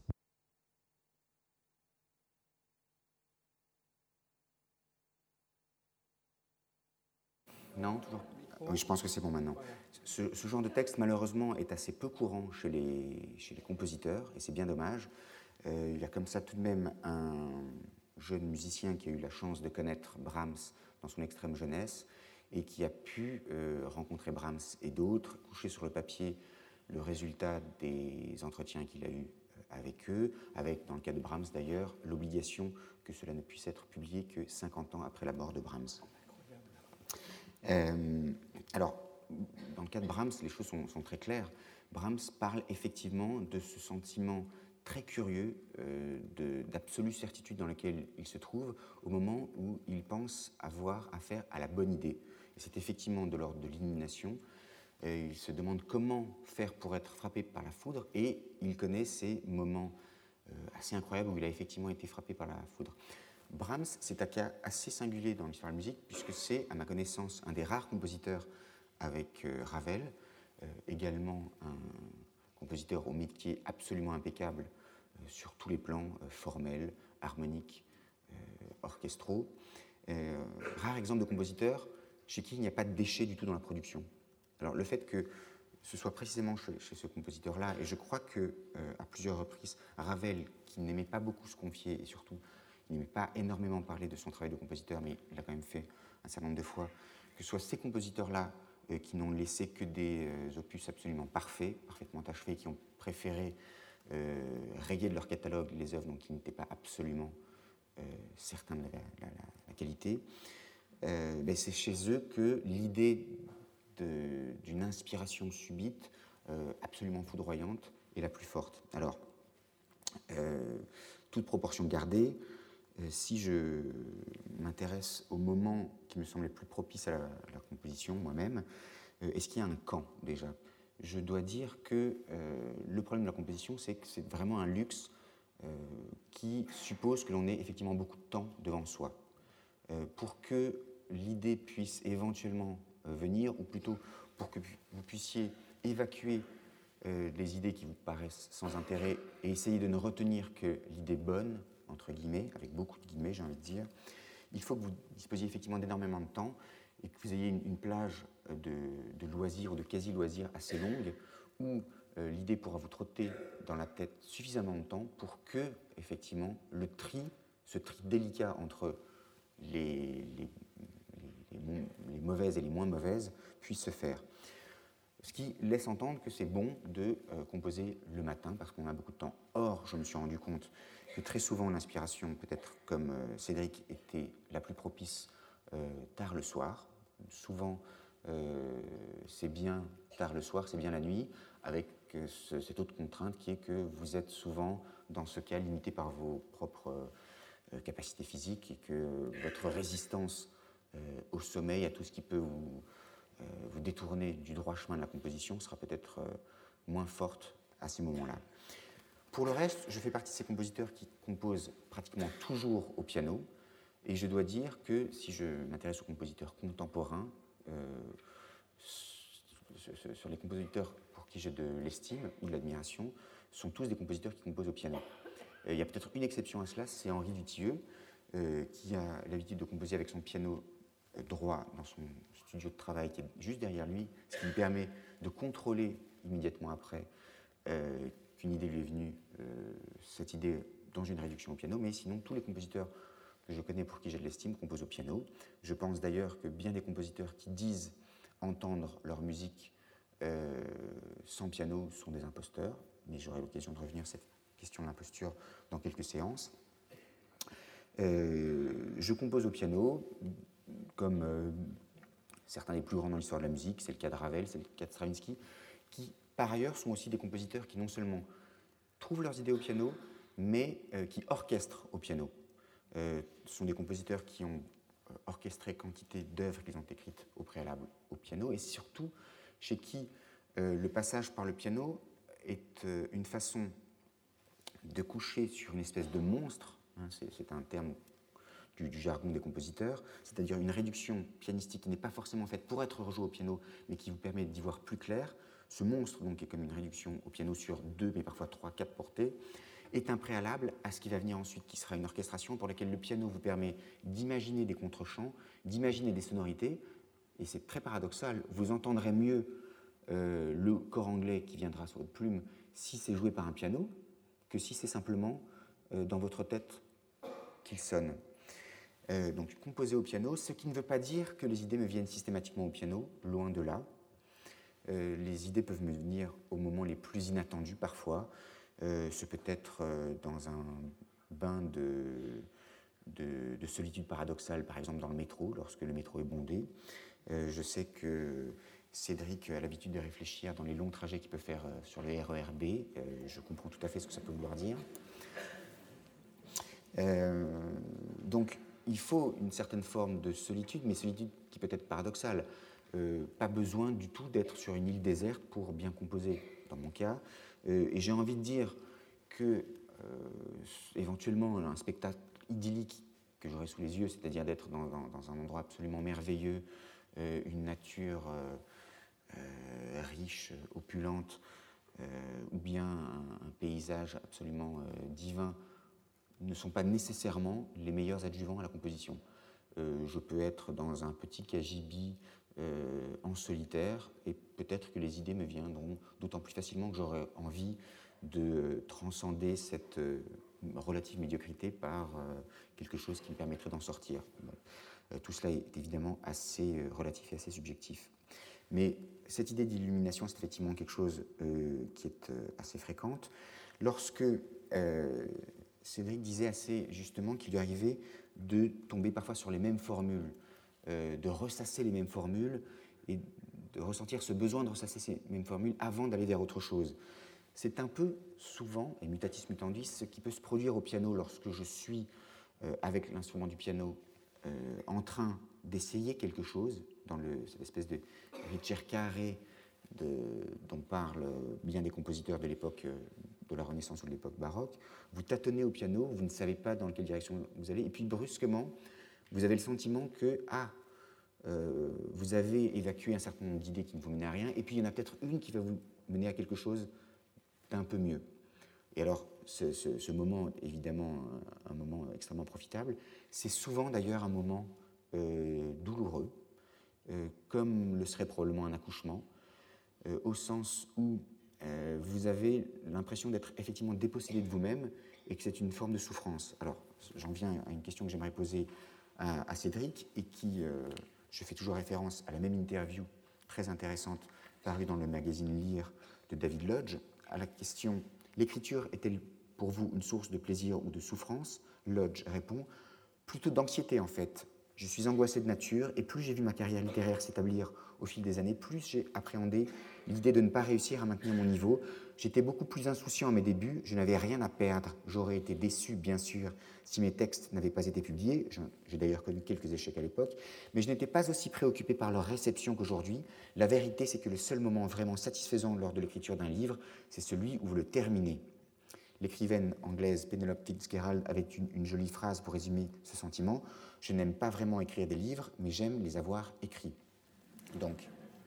Speaker 1: Non, toujours. Oui, je pense que c'est bon maintenant. Ce genre de texte, malheureusement, est assez peu courant chez les compositeurs, et c'est bien dommage. Il y a comme ça tout de même un jeune musicien qui a eu la chance de connaître Brahms dans son extrême jeunesse et qui a pu rencontrer Brahms et d'autres, coucher sur le papier le résultat des entretiens qu'il a eus avec eux, avec, dans le cas de Brahms d'ailleurs, l'obligation que cela ne puisse être publié que 50 ans après la mort de Brahms. Alors, dans le cas de Brahms, les choses sont très claires. Brahms parle effectivement de ce sentiment très curieux d'absolue certitude dans lequel il se trouve au moment où il pense avoir affaire à la bonne idée. Et c'est effectivement de l'ordre de l'illumination. Il se demande comment faire pour être frappé par la foudre et il connaît ces moments assez incroyables où il a effectivement été frappé par la foudre. Brahms, c'est un cas assez singulier dans l'histoire de la musique, puisque c'est, à ma connaissance, un des rares compositeurs avec Ravel, également un compositeur au métier absolument impeccable sur tous les plans, formels, harmoniques, orchestraux. Rare exemple de compositeur chez qui il n'y a pas de déchets du tout dans la production. Alors le fait que ce soit précisément chez ce compositeur-là, et je crois qu'à plusieurs reprises, Ravel, qui n'aimait pas beaucoup se confier, et surtout il n'aimait pas énormément parler de son travail de compositeur, mais il l'a quand même fait un certain nombre de fois, que ce soit ces compositeurs-là qui n'ont laissé que des opus absolument parfaits, parfaitement achevés, qui ont préféré rayer de leur catalogue les œuvres qui n'étaient pas absolument certains de la qualité, c'est chez eux que l'idée d'une inspiration subite absolument foudroyante est la plus forte. Alors, toute proportion gardée, si je m'intéresse au moment qui me semble le plus propice à la composition moi-même, est-ce qu'il y a un camp déjà ? Je dois dire que le problème de la composition, c'est que c'est vraiment un luxe qui suppose que l'on ait effectivement beaucoup de temps devant soi. Pour que l'idée puisse éventuellement venir, ou plutôt pour que vous puissiez évacuer les idées qui vous paraissent sans intérêt et essayer de ne retenir que l'idée bonne, entre guillemets, avec beaucoup de guillemets, j'ai envie de dire, il faut que vous disposiez effectivement d'énormément de temps et que vous ayez une plage de loisirs ou de quasi-loisirs assez longue où l'idée pourra vous trotter dans la tête suffisamment de temps pour que, effectivement, ce tri délicat entre les mauvaises et les moins mauvaises puisse se faire. Ce qui laisse entendre que c'est bon de composer le matin parce qu'on a beaucoup de temps. Or, je me suis rendu compte que très souvent l'inspiration, peut-être comme Cédric, était la plus propice tard le soir. Souvent, c'est bien tard le soir, c'est bien la nuit, avec cette autre contrainte qui est que vous êtes souvent, dans ce cas, limité par vos propres capacités physiques et que votre résistance au sommeil, à tout ce qui peut vous détourner du droit chemin de la composition sera peut-être moins forte à ces moments-là. Pour le reste, je fais partie de ces compositeurs qui composent pratiquement toujours au piano, et je dois dire que si je m'intéresse aux compositeurs contemporains, sur les compositeurs pour qui j'ai de l'estime ou de l'admiration, sont tous des compositeurs qui composent au piano. Il y a peut-être une exception à cela, c'est Henri Dutilleux, qui a l'habitude de composer avec son piano droit dans son studio de travail qui est juste derrière lui, ce qui lui permet de contrôler immédiatement après qu'une idée lui est venue, cette idée dans une réduction au piano, mais sinon tous les compositeurs que je connais pour qui j'ai de l'estime composent au piano. Je pense d'ailleurs que bien des compositeurs qui disent entendre leur musique sans piano sont des imposteurs, mais j'aurai l'occasion de revenir sur cette question de l'imposture dans quelques séances. Je compose au piano, comme certains des plus grands dans l'histoire de la musique, c'est le cas de Ravel, c'est le cas de Stravinsky, qui par ailleurs sont aussi des compositeurs qui non seulement trouvent leurs idées au piano, mais qui orchestrent au piano. Ce sont des compositeurs qui ont orchestré quantité d'œuvres qu'ils ont écrites au préalable au piano, et surtout chez qui le passage par le piano est une façon de coucher sur une espèce de monstre, hein, c'est un terme du jargon des compositeurs, c'est-à-dire une réduction pianistique qui n'est pas forcément faite pour être rejouée au piano, mais qui vous permet d'y voir plus clair. Ce monstre, donc, est comme une réduction au piano sur 2, mais parfois 3, 4 portées, est un préalable à ce qui va venir ensuite, qui sera une orchestration pour laquelle le piano vous permet d'imaginer des contre-champs, d'imaginer des sonorités, et c'est très paradoxal, vous entendrez mieux le corps anglais qui viendra sur votre plume si c'est joué par un piano que si c'est simplement dans votre tête qu'il sonne. Donc composer au piano, ce qui ne veut pas dire que les idées me viennent systématiquement au piano, loin de là. Les idées peuvent me venir au moment les plus inattendus parfois. Ce peut être dans un bain de solitude paradoxale, par exemple dans le métro, lorsque le métro est bondé. Je sais que Cédric a l'habitude de réfléchir dans les longs trajets qu'il peut faire sur le RER B. Je comprends tout à fait ce que ça peut vouloir dire. Donc, il faut une certaine forme de solitude, mais solitude qui peut être paradoxale. Pas besoin du tout d'être sur une île déserte pour bien composer, dans mon cas. Et j'ai envie de dire que, éventuellement, un spectacle idyllique que j'aurais sous les yeux, c'est-à-dire d'être dans un endroit absolument merveilleux, une nature riche, opulente, ou bien un paysage absolument divin, ne sont pas nécessairement les meilleurs adjuvants à la composition. Je peux être dans un petit cagibi en solitaire et peut-être que les idées me viendront d'autant plus facilement que j'aurai envie de transcender cette relative médiocrité par quelque chose qui me permettrait d'en sortir. Bon. Tout cela est évidemment assez relatif et assez subjectif. Mais cette idée d'illumination, c'est effectivement quelque chose qui est assez fréquente. Lorsque Cédric disait assez justement qu'il lui arrivait de tomber parfois sur les mêmes formules, de ressasser les mêmes formules et de ressentir ce besoin de ressasser ces mêmes formules avant d'aller vers autre chose. C'est un peu souvent, et mutatis mutandis, ce qui peut se produire au piano lorsque je suis avec l'instrument du piano en train d'essayer quelque chose, dans cette espèce de ricercare dont parlent bien des compositeurs de l'époque de la Renaissance ou de l'époque baroque. Vous tâtonnez au piano, vous ne savez pas dans quelle direction vous allez, et puis brusquement, vous avez le sentiment que vous avez évacué un certain nombre d'idées qui ne vous mènent à rien, et puis il y en a peut-être une qui va vous mener à quelque chose d'un peu mieux. Et alors, ce moment, évidemment, un moment extrêmement profitable, c'est souvent d'ailleurs un moment douloureux, comme le serait probablement un accouchement, au sens où vous avez l'impression d'être effectivement dépossédé de vous-même et que c'est une forme de souffrance. Alors, j'en viens à une question que j'aimerais poser à Cédric et qui, je fais toujours référence à la même interview très intéressante parue dans le magazine Lire de David Lodge, à la question « L'écriture est-elle pour vous une source de plaisir ou de souffrance ?» Lodge répond « Plutôt d'anxiété en fait. Je suis angoissé de nature et plus j'ai vu ma carrière littéraire s'établir au fil des années, plus j'ai appréhendé l'idée de ne pas réussir à maintenir mon niveau. J'étais beaucoup plus insouciant à mes débuts, je n'avais rien à perdre. J'aurais été déçu, bien sûr, si mes textes n'avaient pas été publiés. J'ai d'ailleurs connu quelques échecs à l'époque, mais je n'étais pas aussi préoccupé par leur réception qu'aujourd'hui. La vérité, c'est que le seul moment vraiment satisfaisant lors de l'écriture d'un livre, c'est celui où vous le terminez. » L'écrivaine anglaise Penelope Fitzgerald avait une jolie phrase pour résumer ce sentiment. « Je n'aime pas vraiment écrire des livres, mais j'aime les avoir écrits. » Donc,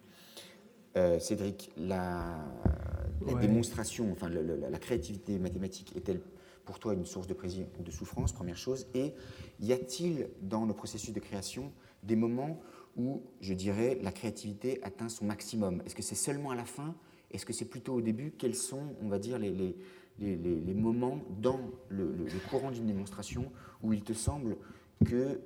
Speaker 1: Cédric, la démonstration, enfin la créativité mathématique est-elle pour toi une source de plaisir ou de souffrance, première chose, et y a-t-il dans le processus de création des moments où, je dirais, la créativité atteint son maximum? Est-ce que c'est seulement à la fin? Est-ce que c'est plutôt au début? Quels sont, on va dire, les moments dans le courant d'une démonstration où il te semble que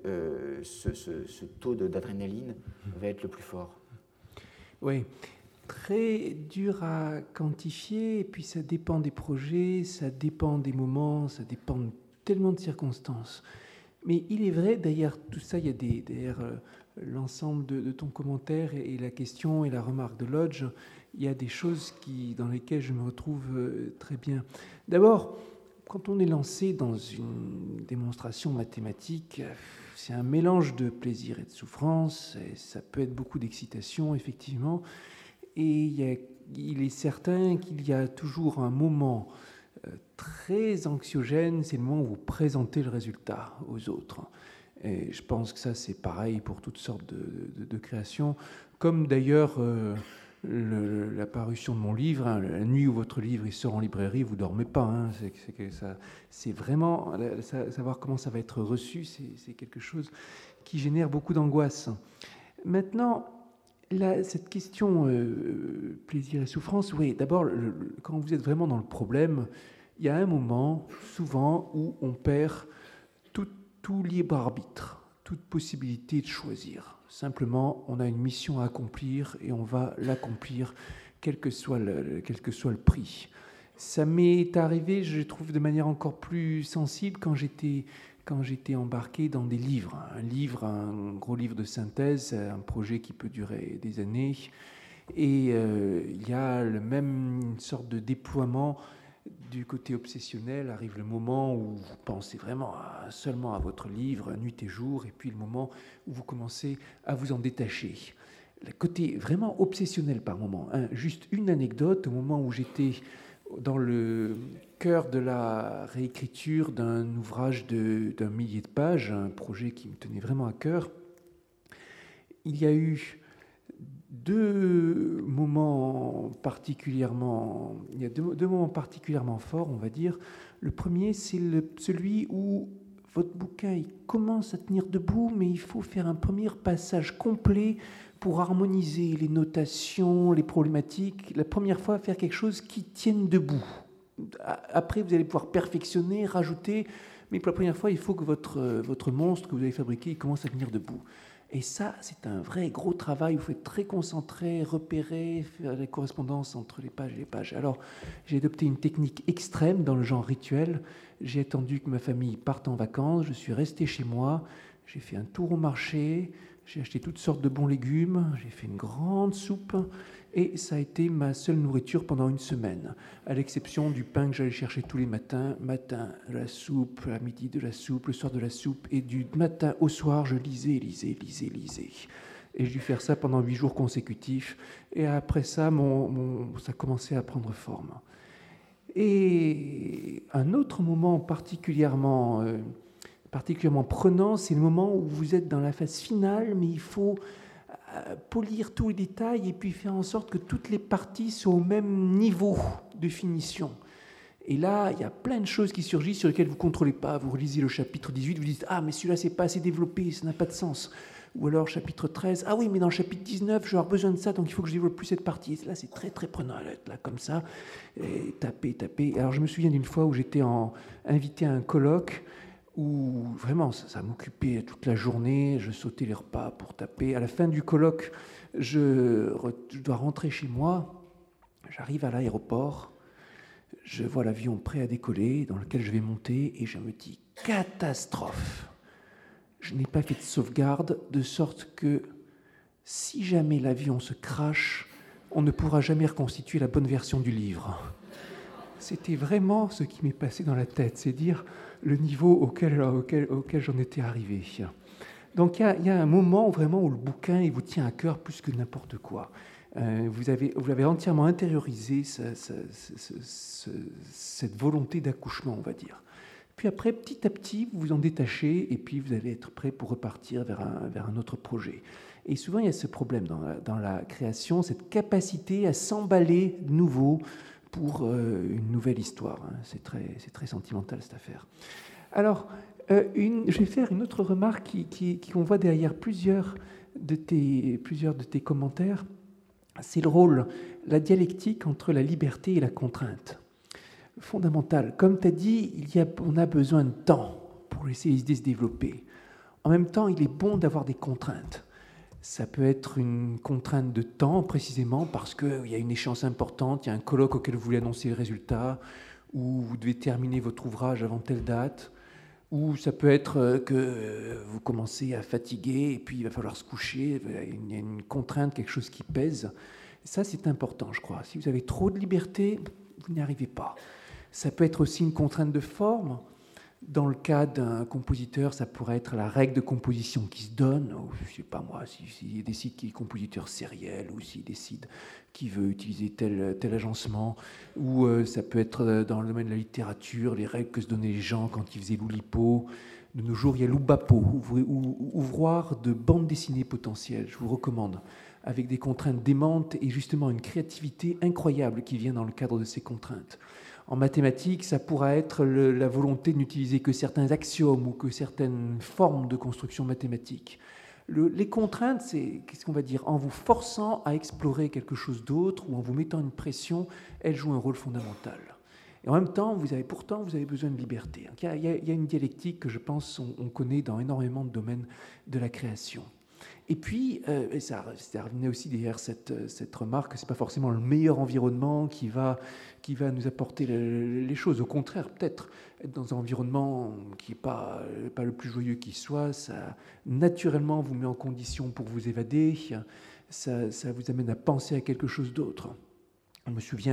Speaker 1: ce taux d'adrénaline va être le plus fort?
Speaker 2: Oui, très dur à quantifier, et puis ça dépend des projets, ça dépend des moments, ça dépend de tellement de circonstances. Mais il est vrai, d'ailleurs, tout ça, il y a derrière l'ensemble de ton commentaire et la question et la remarque de Lodge, il y a des choses dans lesquelles je me retrouve très bien. D'abord, quand on est lancé dans une démonstration mathématique, c'est un mélange de plaisir et de souffrance, et ça peut être beaucoup d'excitation, effectivement, et il est certain qu'il y a toujours un moment très anxiogène, c'est le moment où vous présentez le résultat aux autres. Et je pense que ça, c'est pareil pour toutes sortes de créations, comme d'ailleurs la parution de mon livre, hein, la nuit où votre livre il sort en librairie, vous ne dormez pas. Hein, c'est vraiment, savoir comment ça va être reçu, c'est quelque chose qui génère beaucoup d'angoisse. Maintenant, cette question plaisir et souffrance, oui, d'abord, quand vous êtes vraiment dans le problème, il y a un moment, souvent, où on perd tout libre arbitre, toute possibilité de choisir. Simplement, on a une mission à accomplir et on va l'accomplir, quel que soit le prix. Ça m'est arrivé, je trouve, de manière encore plus sensible quand j'étais embarqué dans des livres. Un gros livre de synthèse, un projet qui peut durer des années. Et il y a une sorte de déploiement du côté obsessionnel. Arrive le moment où vous pensez vraiment seulement à votre livre, nuit et jour, et puis le moment où vous commencez à vous en détacher. Le côté vraiment obsessionnel par moment. Juste une anecdote, au moment où j'étais dans le cœur de la réécriture d'un ouvrage d'un millier de pages, un projet qui me tenait vraiment à cœur, il y a eu deux moments particulièrement forts, on va dire. Le premier, c'est celui où votre bouquin il commence à tenir debout, mais il faut faire un premier passage complet pour harmoniser les notations, les problématiques. La première fois, faire quelque chose qui tienne debout. Après, vous allez pouvoir perfectionner, rajouter, mais pour la première fois, il faut que votre monstre que vous avez fabriqué il commence à tenir debout. Et ça, c'est un vrai gros travail. Il faut être très concentré, repérer, faire les correspondances entre les pages et les pages. Alors, j'ai adopté une technique extrême dans le genre rituel. J'ai attendu que ma famille parte en vacances. Je suis resté chez moi. J'ai fait un tour au marché. J'ai acheté toutes sortes de bons légumes. J'ai fait une grande soupe. Et ça a été ma seule nourriture pendant une semaine, à l'exception du pain que j'allais chercher tous les matins. Matin, de la soupe, à midi, de la soupe, le soir, de la soupe. Et du matin au soir, je lisais. Et j'ai dû faire ça pendant 8 jours consécutifs. Et après ça, ça commençait à prendre forme. Et un autre moment particulièrement prenant, c'est le moment où vous êtes dans la phase finale, mais il faut polir tous les détails et puis faire en sorte que toutes les parties soient au même niveau de finition. Et là, il y a plein de choses qui surgissent sur lesquelles vous ne contrôlez pas. Vous relisez le chapitre 18, vous dites « Ah, mais celui-là, c'est pas assez développé, ça n'a pas de sens ». Ou alors chapitre 13, « Ah oui, mais dans le chapitre 19, je vais avoir besoin de ça, donc il faut que je développe plus cette partie ». Et là, c'est très, très prenant à l'être, là, comme ça, et taper. Alors, je me souviens d'une fois où j'étais invité à un colloque, où vraiment, ça m'occupait toute la journée, je sautais les repas pour taper. À la fin du colloque, je dois rentrer chez moi, j'arrive à l'aéroport, je vois l'avion prêt à décoller, dans lequel je vais monter, et je me dis « catastrophe !» Je n'ai pas fait de sauvegarde, de sorte que si jamais l'avion se crache, on ne pourra jamais reconstituer la bonne version du livre. C'était vraiment ce qui m'est passé dans la tête, c'est dire le niveau auquel j'en étais arrivé. Donc il y a un moment vraiment où le bouquin il vous tient à cœur plus que n'importe quoi. Vous avez entièrement intériorisé cette volonté d'accouchement, on va dire. Puis après, petit à petit, vous vous en détachez et puis vous allez être prêt pour repartir vers un autre projet. Et souvent, il y a ce problème dans la création, cette capacité à s'emballer de nouveau pour une nouvelle histoire. C'est très sentimental, cette affaire. Alors, je vais faire une autre remarque qu'on voit derrière plusieurs de tes commentaires. C'est le rôle, la dialectique entre la liberté et la contrainte. Fondamental. Comme tu as dit, on a besoin de temps pour laisser les idées se développer. En même temps, il est bon d'avoir des contraintes. Ça peut être une contrainte de temps, précisément, parce qu'il y a une échéance importante, il y a un colloque auquel vous voulez annoncer le résultat, ou vous devez terminer votre ouvrage avant telle date, ou ça peut être que vous commencez à fatiguer, et puis il va falloir se coucher, il y a une contrainte, quelque chose qui pèse. Ça, c'est important, je crois. Si vous avez trop de liberté, vous n'y arrivez pas. Ça peut être aussi une contrainte de forme. Dans le cas d'un compositeur, ça pourrait être la règle de composition qui se donne. Je ne sais pas moi, s'il décide qu'il est compositeur sériel ou s'il décide qu'il veut utiliser tel agencement. Ou ça peut être dans le domaine de la littérature, les règles que se donnaient les gens quand ils faisaient l'Oulipo. De nos jours, il y a l'Oubapo, ouvroir de bande dessinée potentielle. Je vous recommande, avec des contraintes démentes et justement une créativité incroyable qui vient dans le cadre de ces contraintes. En mathématiques, ça pourra être la volonté de n'utiliser que certains axiomes ou que certaines formes de construction mathématique. Les contraintes, c'est, qu'est-ce qu'on va dire, en vous forçant à explorer quelque chose d'autre ou en vous mettant une pression, elles jouent un rôle fondamental. Et en même temps, vous avez besoin de liberté. Il y a une dialectique que je pense on connaît dans énormément de domaines de la création. Et puis, ça revenait aussi derrière cette remarque que ce n'est pas forcément le meilleur environnement qui va nous apporter les choses. Au contraire, peut-être être dans un environnement qui n'est pas le plus joyeux qui soit, ça naturellement vous met en condition pour vous évader, ça vous amène à penser à quelque chose d'autre. Je me souviens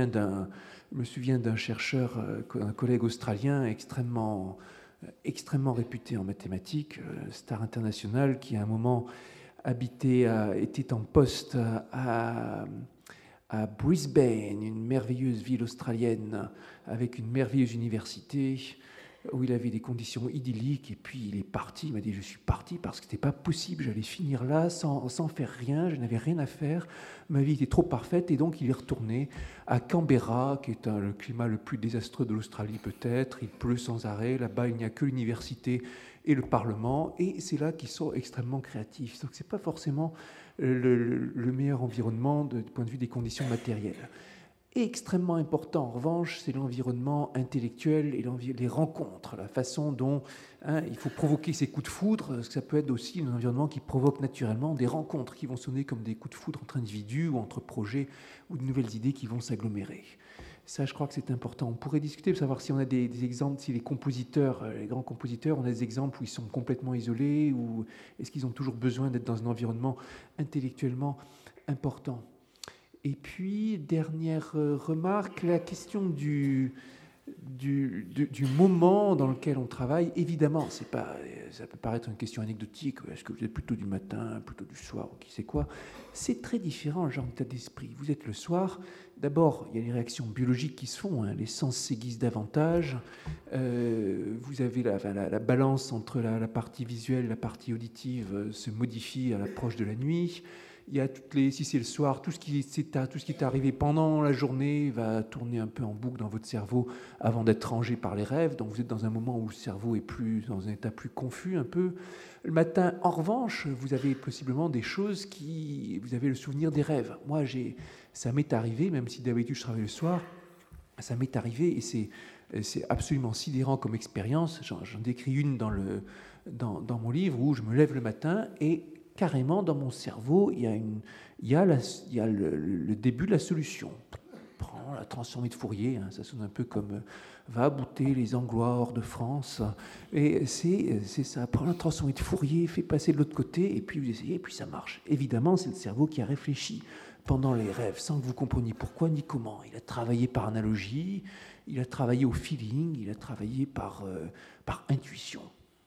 Speaker 2: d'un chercheur, un collègue australien extrêmement réputé en mathématiques, star international, qui à un moment était en poste à Brisbane, une merveilleuse ville australienne avec une merveilleuse université où il avait des conditions idylliques, et puis il est parti. Il m'a dit: je suis parti parce que c'était pas possible, j'allais finir là sans faire rien, je n'avais rien à faire, ma vie était trop parfaite. Et donc il est retourné à Canberra, qui est le climat le plus désastreux de l'Australie peut-être. Il pleut sans arrêt, là-bas il n'y a que l'université et le Parlement, et c'est là qu'ils sont extrêmement créatifs. Donc c'est pas forcément le meilleur environnement du point de vue des conditions matérielles. Et extrêmement important, en revanche, c'est l'environnement intellectuel et les rencontres, la façon dont il faut provoquer ces coups de foudre, parce que ça peut être aussi un environnement qui provoque naturellement des rencontres qui vont sonner comme des coups de foudre entre individus ou entre projets ou de nouvelles idées qui vont s'agglomérer. Ça, je crois que c'est important. On pourrait discuter pour savoir si on a des exemples, si les compositeurs, les grands compositeurs, on a des exemples où ils sont complètement isolés, ou est-ce qu'ils ont toujours besoin d'être dans un environnement intellectuellement important. Et puis, dernière remarque, la question du moment dans lequel on travaille. Évidemment, ça peut paraître une question anecdotique. Est-ce que vous êtes plutôt du matin, plutôt du soir, ou qui sait quoi? C'est très différent, le genre d'état d'esprit. Vous êtes le soir. D'abord, il y a les réactions biologiques qui se font. Les sens s'aiguisent davantage. Vous avez la balance entre la partie visuelle et la partie auditive se modifie à l'approche de la nuit. il y a si c'est le soir, tout ce qui est arrivé pendant la journée va tourner un peu en boucle dans votre cerveau avant d'être rangé par les rêves. Donc vous êtes dans un moment où le cerveau est dans un état plus confus un peu. Le matin, en revanche, vous avez possiblement des choses vous avez le souvenir des rêves. Moi, ça m'est arrivé, même si d'habitude je travaille le soir, ça m'est arrivé et c'est absolument sidérant comme expérience. J'en décris une dans mon livre où je me lève le matin et carrément dans mon cerveau, il y a le début de la solution. Prends la transformée de Fourier, ça sonne un peu comme va bouter les Anglois hors de France. Et c'est ça, prends la transformée de Fourier, fais passer de l'autre côté, et puis vous essayez, et puis ça marche. Évidemment, c'est le cerveau qui a réfléchi pendant les rêves, sans que vous compreniez pourquoi ni comment. Il a travaillé par analogie, il a travaillé au feeling, il a travaillé par intuition.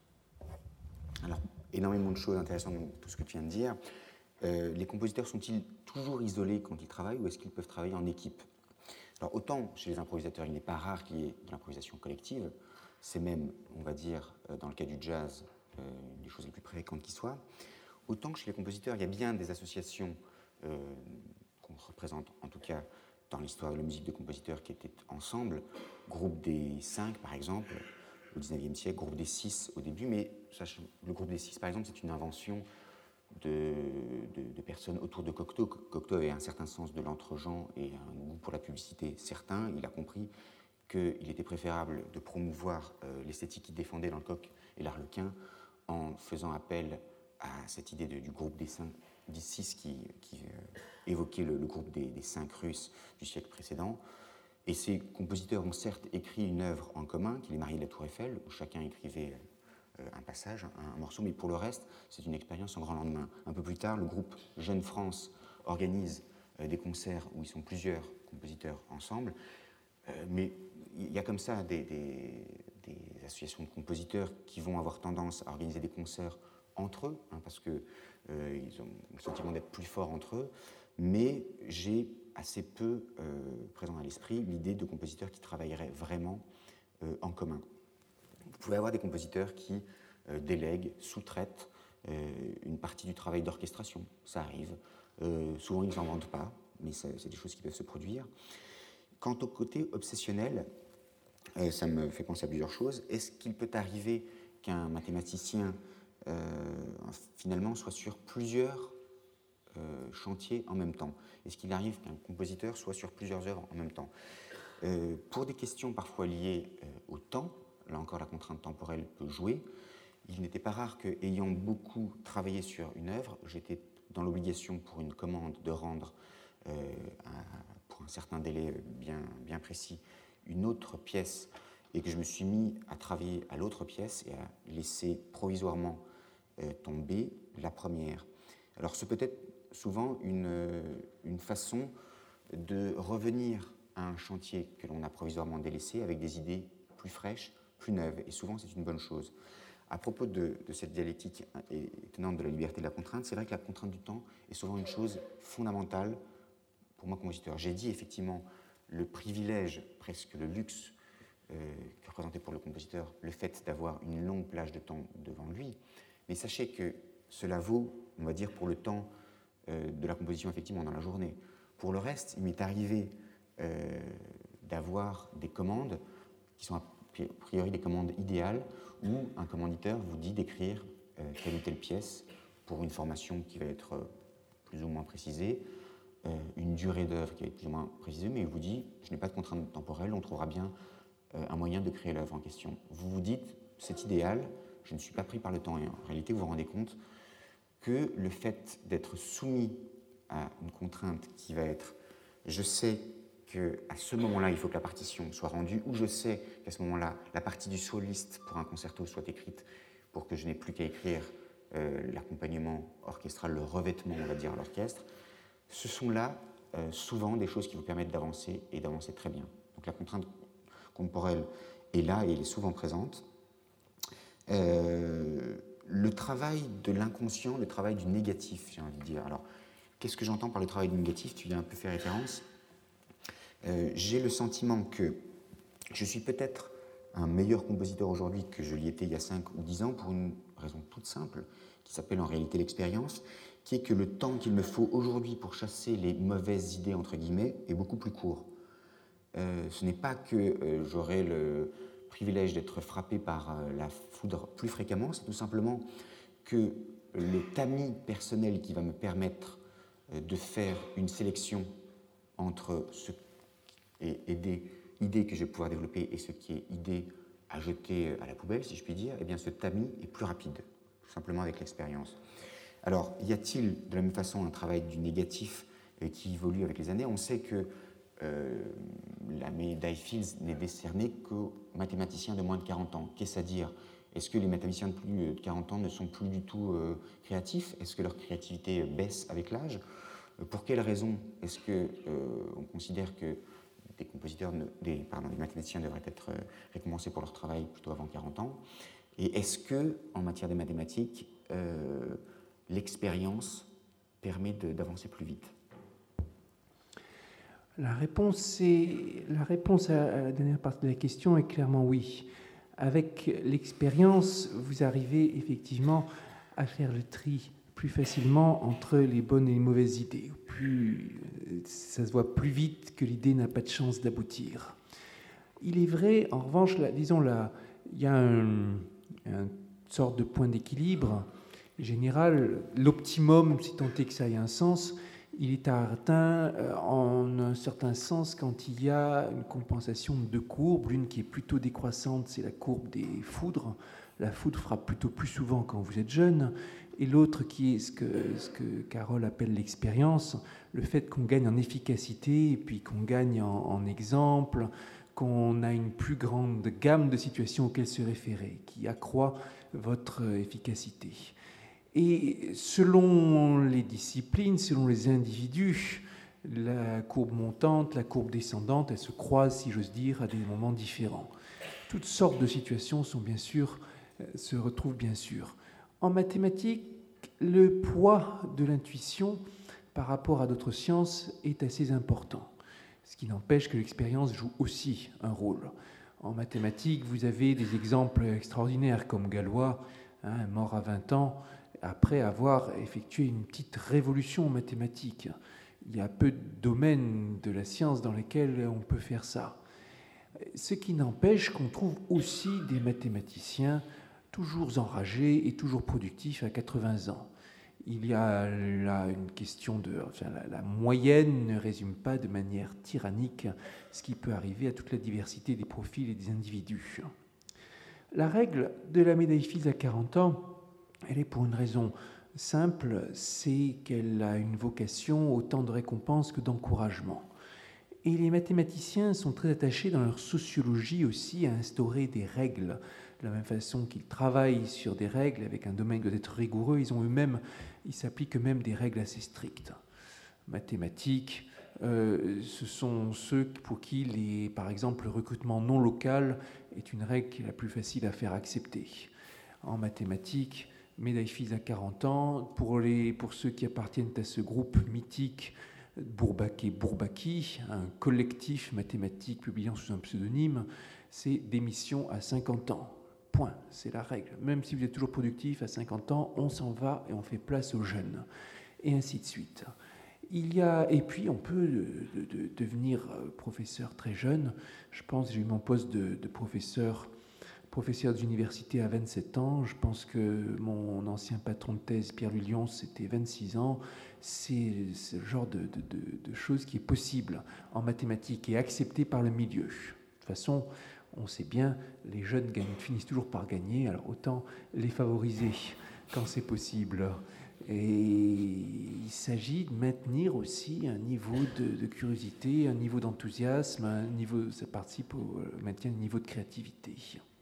Speaker 1: Alors, énormément de choses intéressantes dans tout ce que tu viens de dire. Les compositeurs sont-ils toujours isolés quand ils travaillent ou est-ce qu'ils peuvent travailler en équipe? Alors, autant chez les improvisateurs, il n'est pas rare qu'il y ait de l'improvisation collective, c'est même, on va dire, dans le cas du jazz, une des choses les plus fréquentes qui soient, autant que chez les compositeurs, il y a bien des associations qu'on représente, en tout cas dans l'histoire de la musique de compositeurs qui étaient ensemble, groupe des 5 par exemple, au XIXe siècle, groupe des 6 au début, mais le groupe des 6 par exemple, c'est une invention de personnes autour de Cocteau. Cocteau avait un certain sens de l'entre-gens et un goût pour la publicité certain. Il a compris qu'il était préférable de promouvoir l'esthétique qu'il défendait dans le Coq et l'Arlequin en faisant appel à cette idée du groupe des 6 qui évoquait le groupe des 5 Russes du siècle précédent. Et ces compositeurs ont certes écrit une œuvre en commun, qui est Les Mariés de la Tour Eiffel, où chacun écrivait un passage, un morceau, mais pour le reste, c'est une expérience sans grand lendemain. Un peu plus tard, le groupe Jeune France organise des concerts où ils sont plusieurs compositeurs ensemble, mais il y a comme ça des associations de compositeurs qui vont avoir tendance à organiser des concerts entre eux, parce qu'ils ont le sentiment d'être plus forts entre eux, mais j'ai assez peu présent à l'esprit l'idée de compositeurs qui travailleraient vraiment en commun. Vous pouvez avoir des compositeurs qui délèguent, sous-traitent une partie du travail d'orchestration, ça arrive. Souvent ils ne s'en vantent pas, mais c'est des choses qui peuvent se produire. Quant au côté obsessionnel, ça me fait penser à plusieurs choses. Est-ce qu'il peut arriver qu'un mathématicien finalement soit sur plusieurs chantiers en même temps? Est-ce qu'il arrive qu'un compositeur soit sur plusieurs œuvres en même temps? Pour des questions parfois liées au temps, là encore la contrainte temporelle peut jouer, il n'était pas rare qu'ayant beaucoup travaillé sur une œuvre, j'étais dans l'obligation pour une commande de rendre pour un certain délai bien précis une autre pièce et que je me suis mis à travailler à l'autre pièce et à laisser provisoirement tomber la première. Alors c'est peut-être souvent une façon de revenir à un chantier que l'on a provisoirement délaissé avec des idées plus fraîches, plus neuves, et souvent c'est une bonne chose. À propos de cette dialectique étonnante de la liberté et de la contrainte, c'est vrai que la contrainte du temps est souvent une chose fondamentale pour moi compositeur. J'ai dit effectivement le privilège, presque le luxe que représentait pour le compositeur le fait d'avoir une longue plage de temps devant lui, mais sachez que cela vaut, on va dire, pour le temps de la composition effectivement dans la journée. Pour le reste, il m'est arrivé d'avoir des commandes qui sont a priori des commandes idéales où un commanditeur vous dit d'écrire telle ou telle pièce pour une formation qui va être plus ou moins précisée, une durée d'œuvre qui va être plus ou moins précisée, mais il vous dit je n'ai pas de contrainte temporelle, on trouvera bien un moyen de créer l'œuvre en question. Vous vous dites c'est idéal, je ne suis pas pris par le temps, et en réalité vous vous rendez compte que le fait d'être soumis à une contrainte qui va être je sais qu'à ce moment-là, il faut que la partition soit rendue, ou je sais qu'à ce moment-là, la partie du soliste pour un concerto soit écrite pour que je n'ai plus qu'à écrire l'accompagnement orchestral, le revêtement, on va dire, à l'orchestre. Ce sont là souvent des choses qui vous permettent d'avancer et d'avancer très bien. Donc la contrainte corporelle est là et elle est souvent présente. Le travail de l'inconscient, le travail du négatif, j'ai envie de dire. Alors, qu'est-ce que j'entends par le travail du négatif? Tu y as un peu fait référence. J'ai le sentiment que je suis peut-être un meilleur compositeur aujourd'hui que je l'y étais il y a 5 ou 10 ans pour une raison toute simple qui s'appelle en réalité l'expérience, qui est que le temps qu'il me faut aujourd'hui pour chasser les mauvaises idées, entre guillemets, est beaucoup plus court. Ce n'est pas que j'aurai le privilège d'être frappé par la foudre plus fréquemment, c'est tout simplement que le tamis personnel qui va me permettre de faire une sélection entre ce qui est des idées que je vais pouvoir développer et ce qui est idées à jeter à la poubelle, si je puis dire, eh bien ce tamis est plus rapide, tout simplement avec l'expérience. Alors, y a-t-il de la même façon un travail du négatif qui évolue avec les années? On sait que la médaille Fields n'est décernée qu'aux mathématiciens de moins de 40 ans. Qu'est-ce à dire? Est-ce que les mathématiciens de plus de 40 ans ne sont plus du tout créatifs? Est-ce que leur créativité baisse avec l'âge? Pour quelles raisons est-ce qu'on considère que des compositeurs, des mathématiciens devraient être récompensés pour leur travail plutôt avant 40 ans? Et est-ce que, en matière de mathématiques, l'expérience permet d'avancer plus vite?
Speaker 2: La réponse à la dernière partie de la question est clairement oui. Avec l'expérience, vous arrivez effectivement à faire le tri plus facilement entre les bonnes et les mauvaises idées. Ça se voit plus vite que l'idée n'a pas de chance d'aboutir. Il est vrai, en revanche, il y a une sorte de point d'équilibre général. L'optimum, si tant est que ça ait un sens, il est atteint en un certain sens quand il y a une compensation de deux courbes. L'une qui est plutôt décroissante, c'est la courbe des foudres. La foudre frappe plutôt plus souvent quand vous êtes jeune. Et l'autre qui est ce que Carole appelle l'expérience, le fait qu'on gagne en efficacité et puis qu'on gagne en exemple, qu'on a une plus grande gamme de situations auxquelles se référer, qui accroît votre efficacité. Et selon les disciplines, selon les individus, la courbe montante, la courbe descendante, elles se croisent, si j'ose dire, à des moments différents. Toutes sortes de situations se retrouvent bien sûr. En mathématiques, le poids de l'intuition par rapport à d'autres sciences est assez important, ce qui n'empêche que l'expérience joue aussi un rôle. En mathématiques, vous avez des exemples extraordinaires comme Galois, mort à 20 ans, après avoir effectué une petite révolution en mathématiques. Il y a peu de domaines de la science dans lesquels on peut faire ça. Ce qui n'empêche qu'on trouve aussi des mathématiciens toujours enragés et toujours productifs à 80 ans. Il y a là une question la moyenne ne résume pas de manière tyrannique ce qui peut arriver à toute la diversité des profils et des individus. La règle de la médaille Fields à 40 ans, elle est pour une raison simple, c'est qu'elle a une vocation autant de récompense que d'encouragement. Et les mathématiciens sont très attachés dans leur sociologie aussi à instaurer des règles. De la même façon qu'ils travaillent sur des règles avec un domaine qui doit être rigoureux, ils s'appliquent eux-mêmes des règles assez strictes. Mathématiques, ce sont ceux pour qui, par exemple, le recrutement non local est une règle qui est la plus facile à faire accepter. En mathématiques, médaille Fields à 40 ans, pour ceux qui appartiennent à ce groupe mythique Bourbaki, un collectif mathématique publiant sous un pseudonyme, c'est démission à 50 ans. Point, c'est la règle. Même si vous êtes toujours productif, à 50 ans, on s'en va et on fait place aux jeunes. Et ainsi de suite. Et puis on peut devenir professeur très jeune. Je pense, j'ai eu mon poste de professeur d'université à 27 ans. Je pense que mon ancien patron de thèse, Pierre-Louis Lyons, c'était 26 ans. C'est le genre de chose qui est possible en mathématiques et accepté par le milieu. De toute façon, on sait bien, les jeunes finissent toujours par gagner, alors autant les favoriser quand c'est possible. Et il s'agit de maintenir aussi un niveau de curiosité, un niveau d'enthousiasme, ça participe au maintien du niveau de créativité.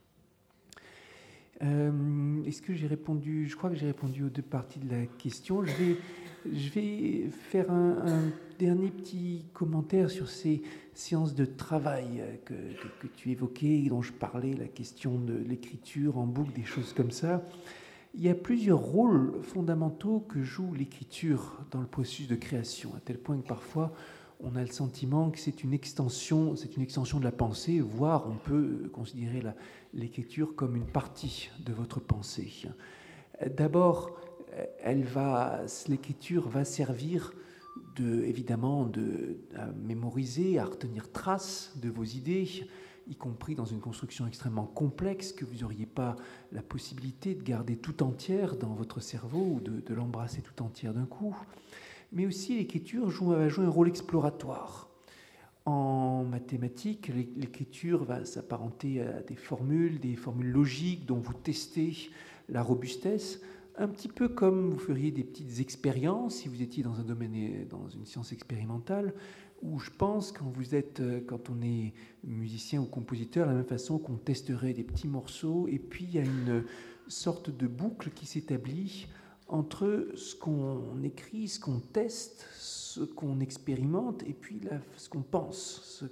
Speaker 2: Est-ce que j'ai répondu? Je crois que j'ai répondu aux deux parties de la question. Je vais faire un dernier petit commentaire sur ces séances de travail que tu évoquais, dont je parlais, la question de l'écriture en boucle, des choses comme ça. Il y a plusieurs rôles fondamentaux que joue l'écriture dans le processus de création, à tel point que parfois on a le sentiment que c'est une extension de la pensée, voire on peut considérer l'écriture comme une partie de votre pensée. D'abord, l'écriture va servir évidemment à mémoriser, à retenir trace de vos idées, y compris dans une construction extrêmement complexe que vous n'auriez pas la possibilité de garder tout entière dans votre cerveau ou de l'embrasser tout entière d'un coup. Mais aussi l'écriture va jouer un rôle exploratoire. En mathématiques, l'écriture va s'apparenter à des formules logiques dont vous testez la robustesse, un petit peu comme vous feriez des petites expériences si vous étiez dans un domaine, dans une science expérimentale, où je pense quand on est musicien ou compositeur, de la même façon qu'on testerait des petits morceaux, et puis il y a une sorte de boucle qui s'établit entre ce qu'on écrit, ce qu'on teste, ce qu'on expérimente, et puis ce qu'on pense,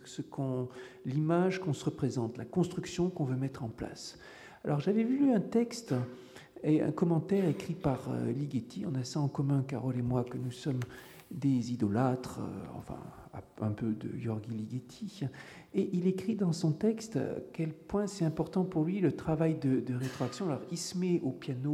Speaker 2: l'image qu'on se représente, la construction qu'on veut mettre en place. Alors j'avais lu un texte et un commentaire écrit par Ligeti. On a ça en commun, Carole et moi, que nous sommes des idolâtres, un peu de György Ligeti. Et il écrit dans son texte à quel point c'est important pour lui le travail de rétroaction. Alors il se met au piano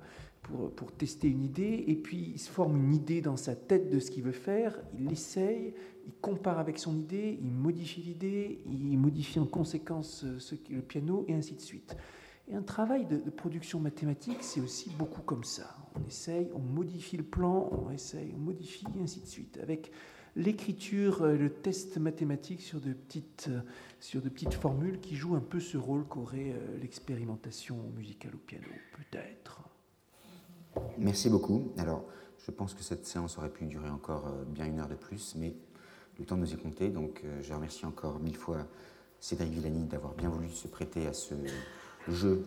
Speaker 2: pour tester une idée, et puis il se forme une idée dans sa tête de ce qu'il veut faire, il l'essaye, il compare avec son idée, il modifie l'idée, il modifie en conséquence le piano, et ainsi de suite. Et un travail de production mathématique, c'est aussi beaucoup comme ça. On essaye, on modifie le plan, on essaye, on modifie, et ainsi de suite. Avec l'écriture, le test mathématique sur de petites formules qui jouent un peu ce rôle qu'aurait l'expérimentation musicale au piano, peut-être.
Speaker 1: Merci beaucoup. Alors, je pense que cette séance aurait pu durer encore bien 1 heure de plus, mais le temps nous est compté, donc je remercie encore 1000 fois Cédric Villani d'avoir bien voulu se prêter à ce jeu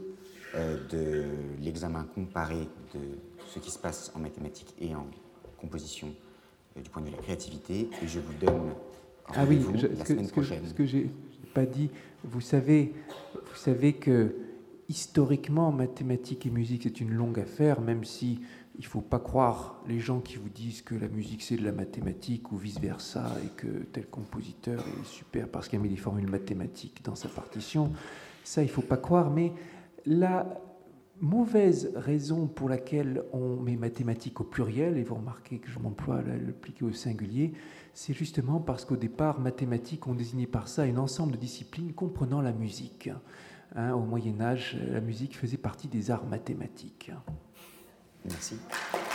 Speaker 1: de l'examen comparé de ce qui se passe en mathématiques et en composition du point de vue de la créativité, et je vous donne rendez-vous la semaine prochaine.
Speaker 2: Ce que j'ai pas dit, vous savez que historiquement, mathématiques et musique, c'est une longue affaire, même si il ne faut pas croire les gens qui vous disent que la musique, c'est de la mathématique ou vice-versa, et que tel compositeur est super parce qu'il a mis des formules mathématiques dans sa partition. Ça, il ne faut pas croire, mais la mauvaise raison pour laquelle on met mathématiques au pluriel, et vous remarquez que je m'emploie à l'appliquer au singulier, c'est justement parce qu'au départ, mathématiques, on désignait par ça un ensemble de disciplines comprenant la musique. Au Moyen-Âge, la musique faisait partie des arts mathématiques.
Speaker 1: Merci.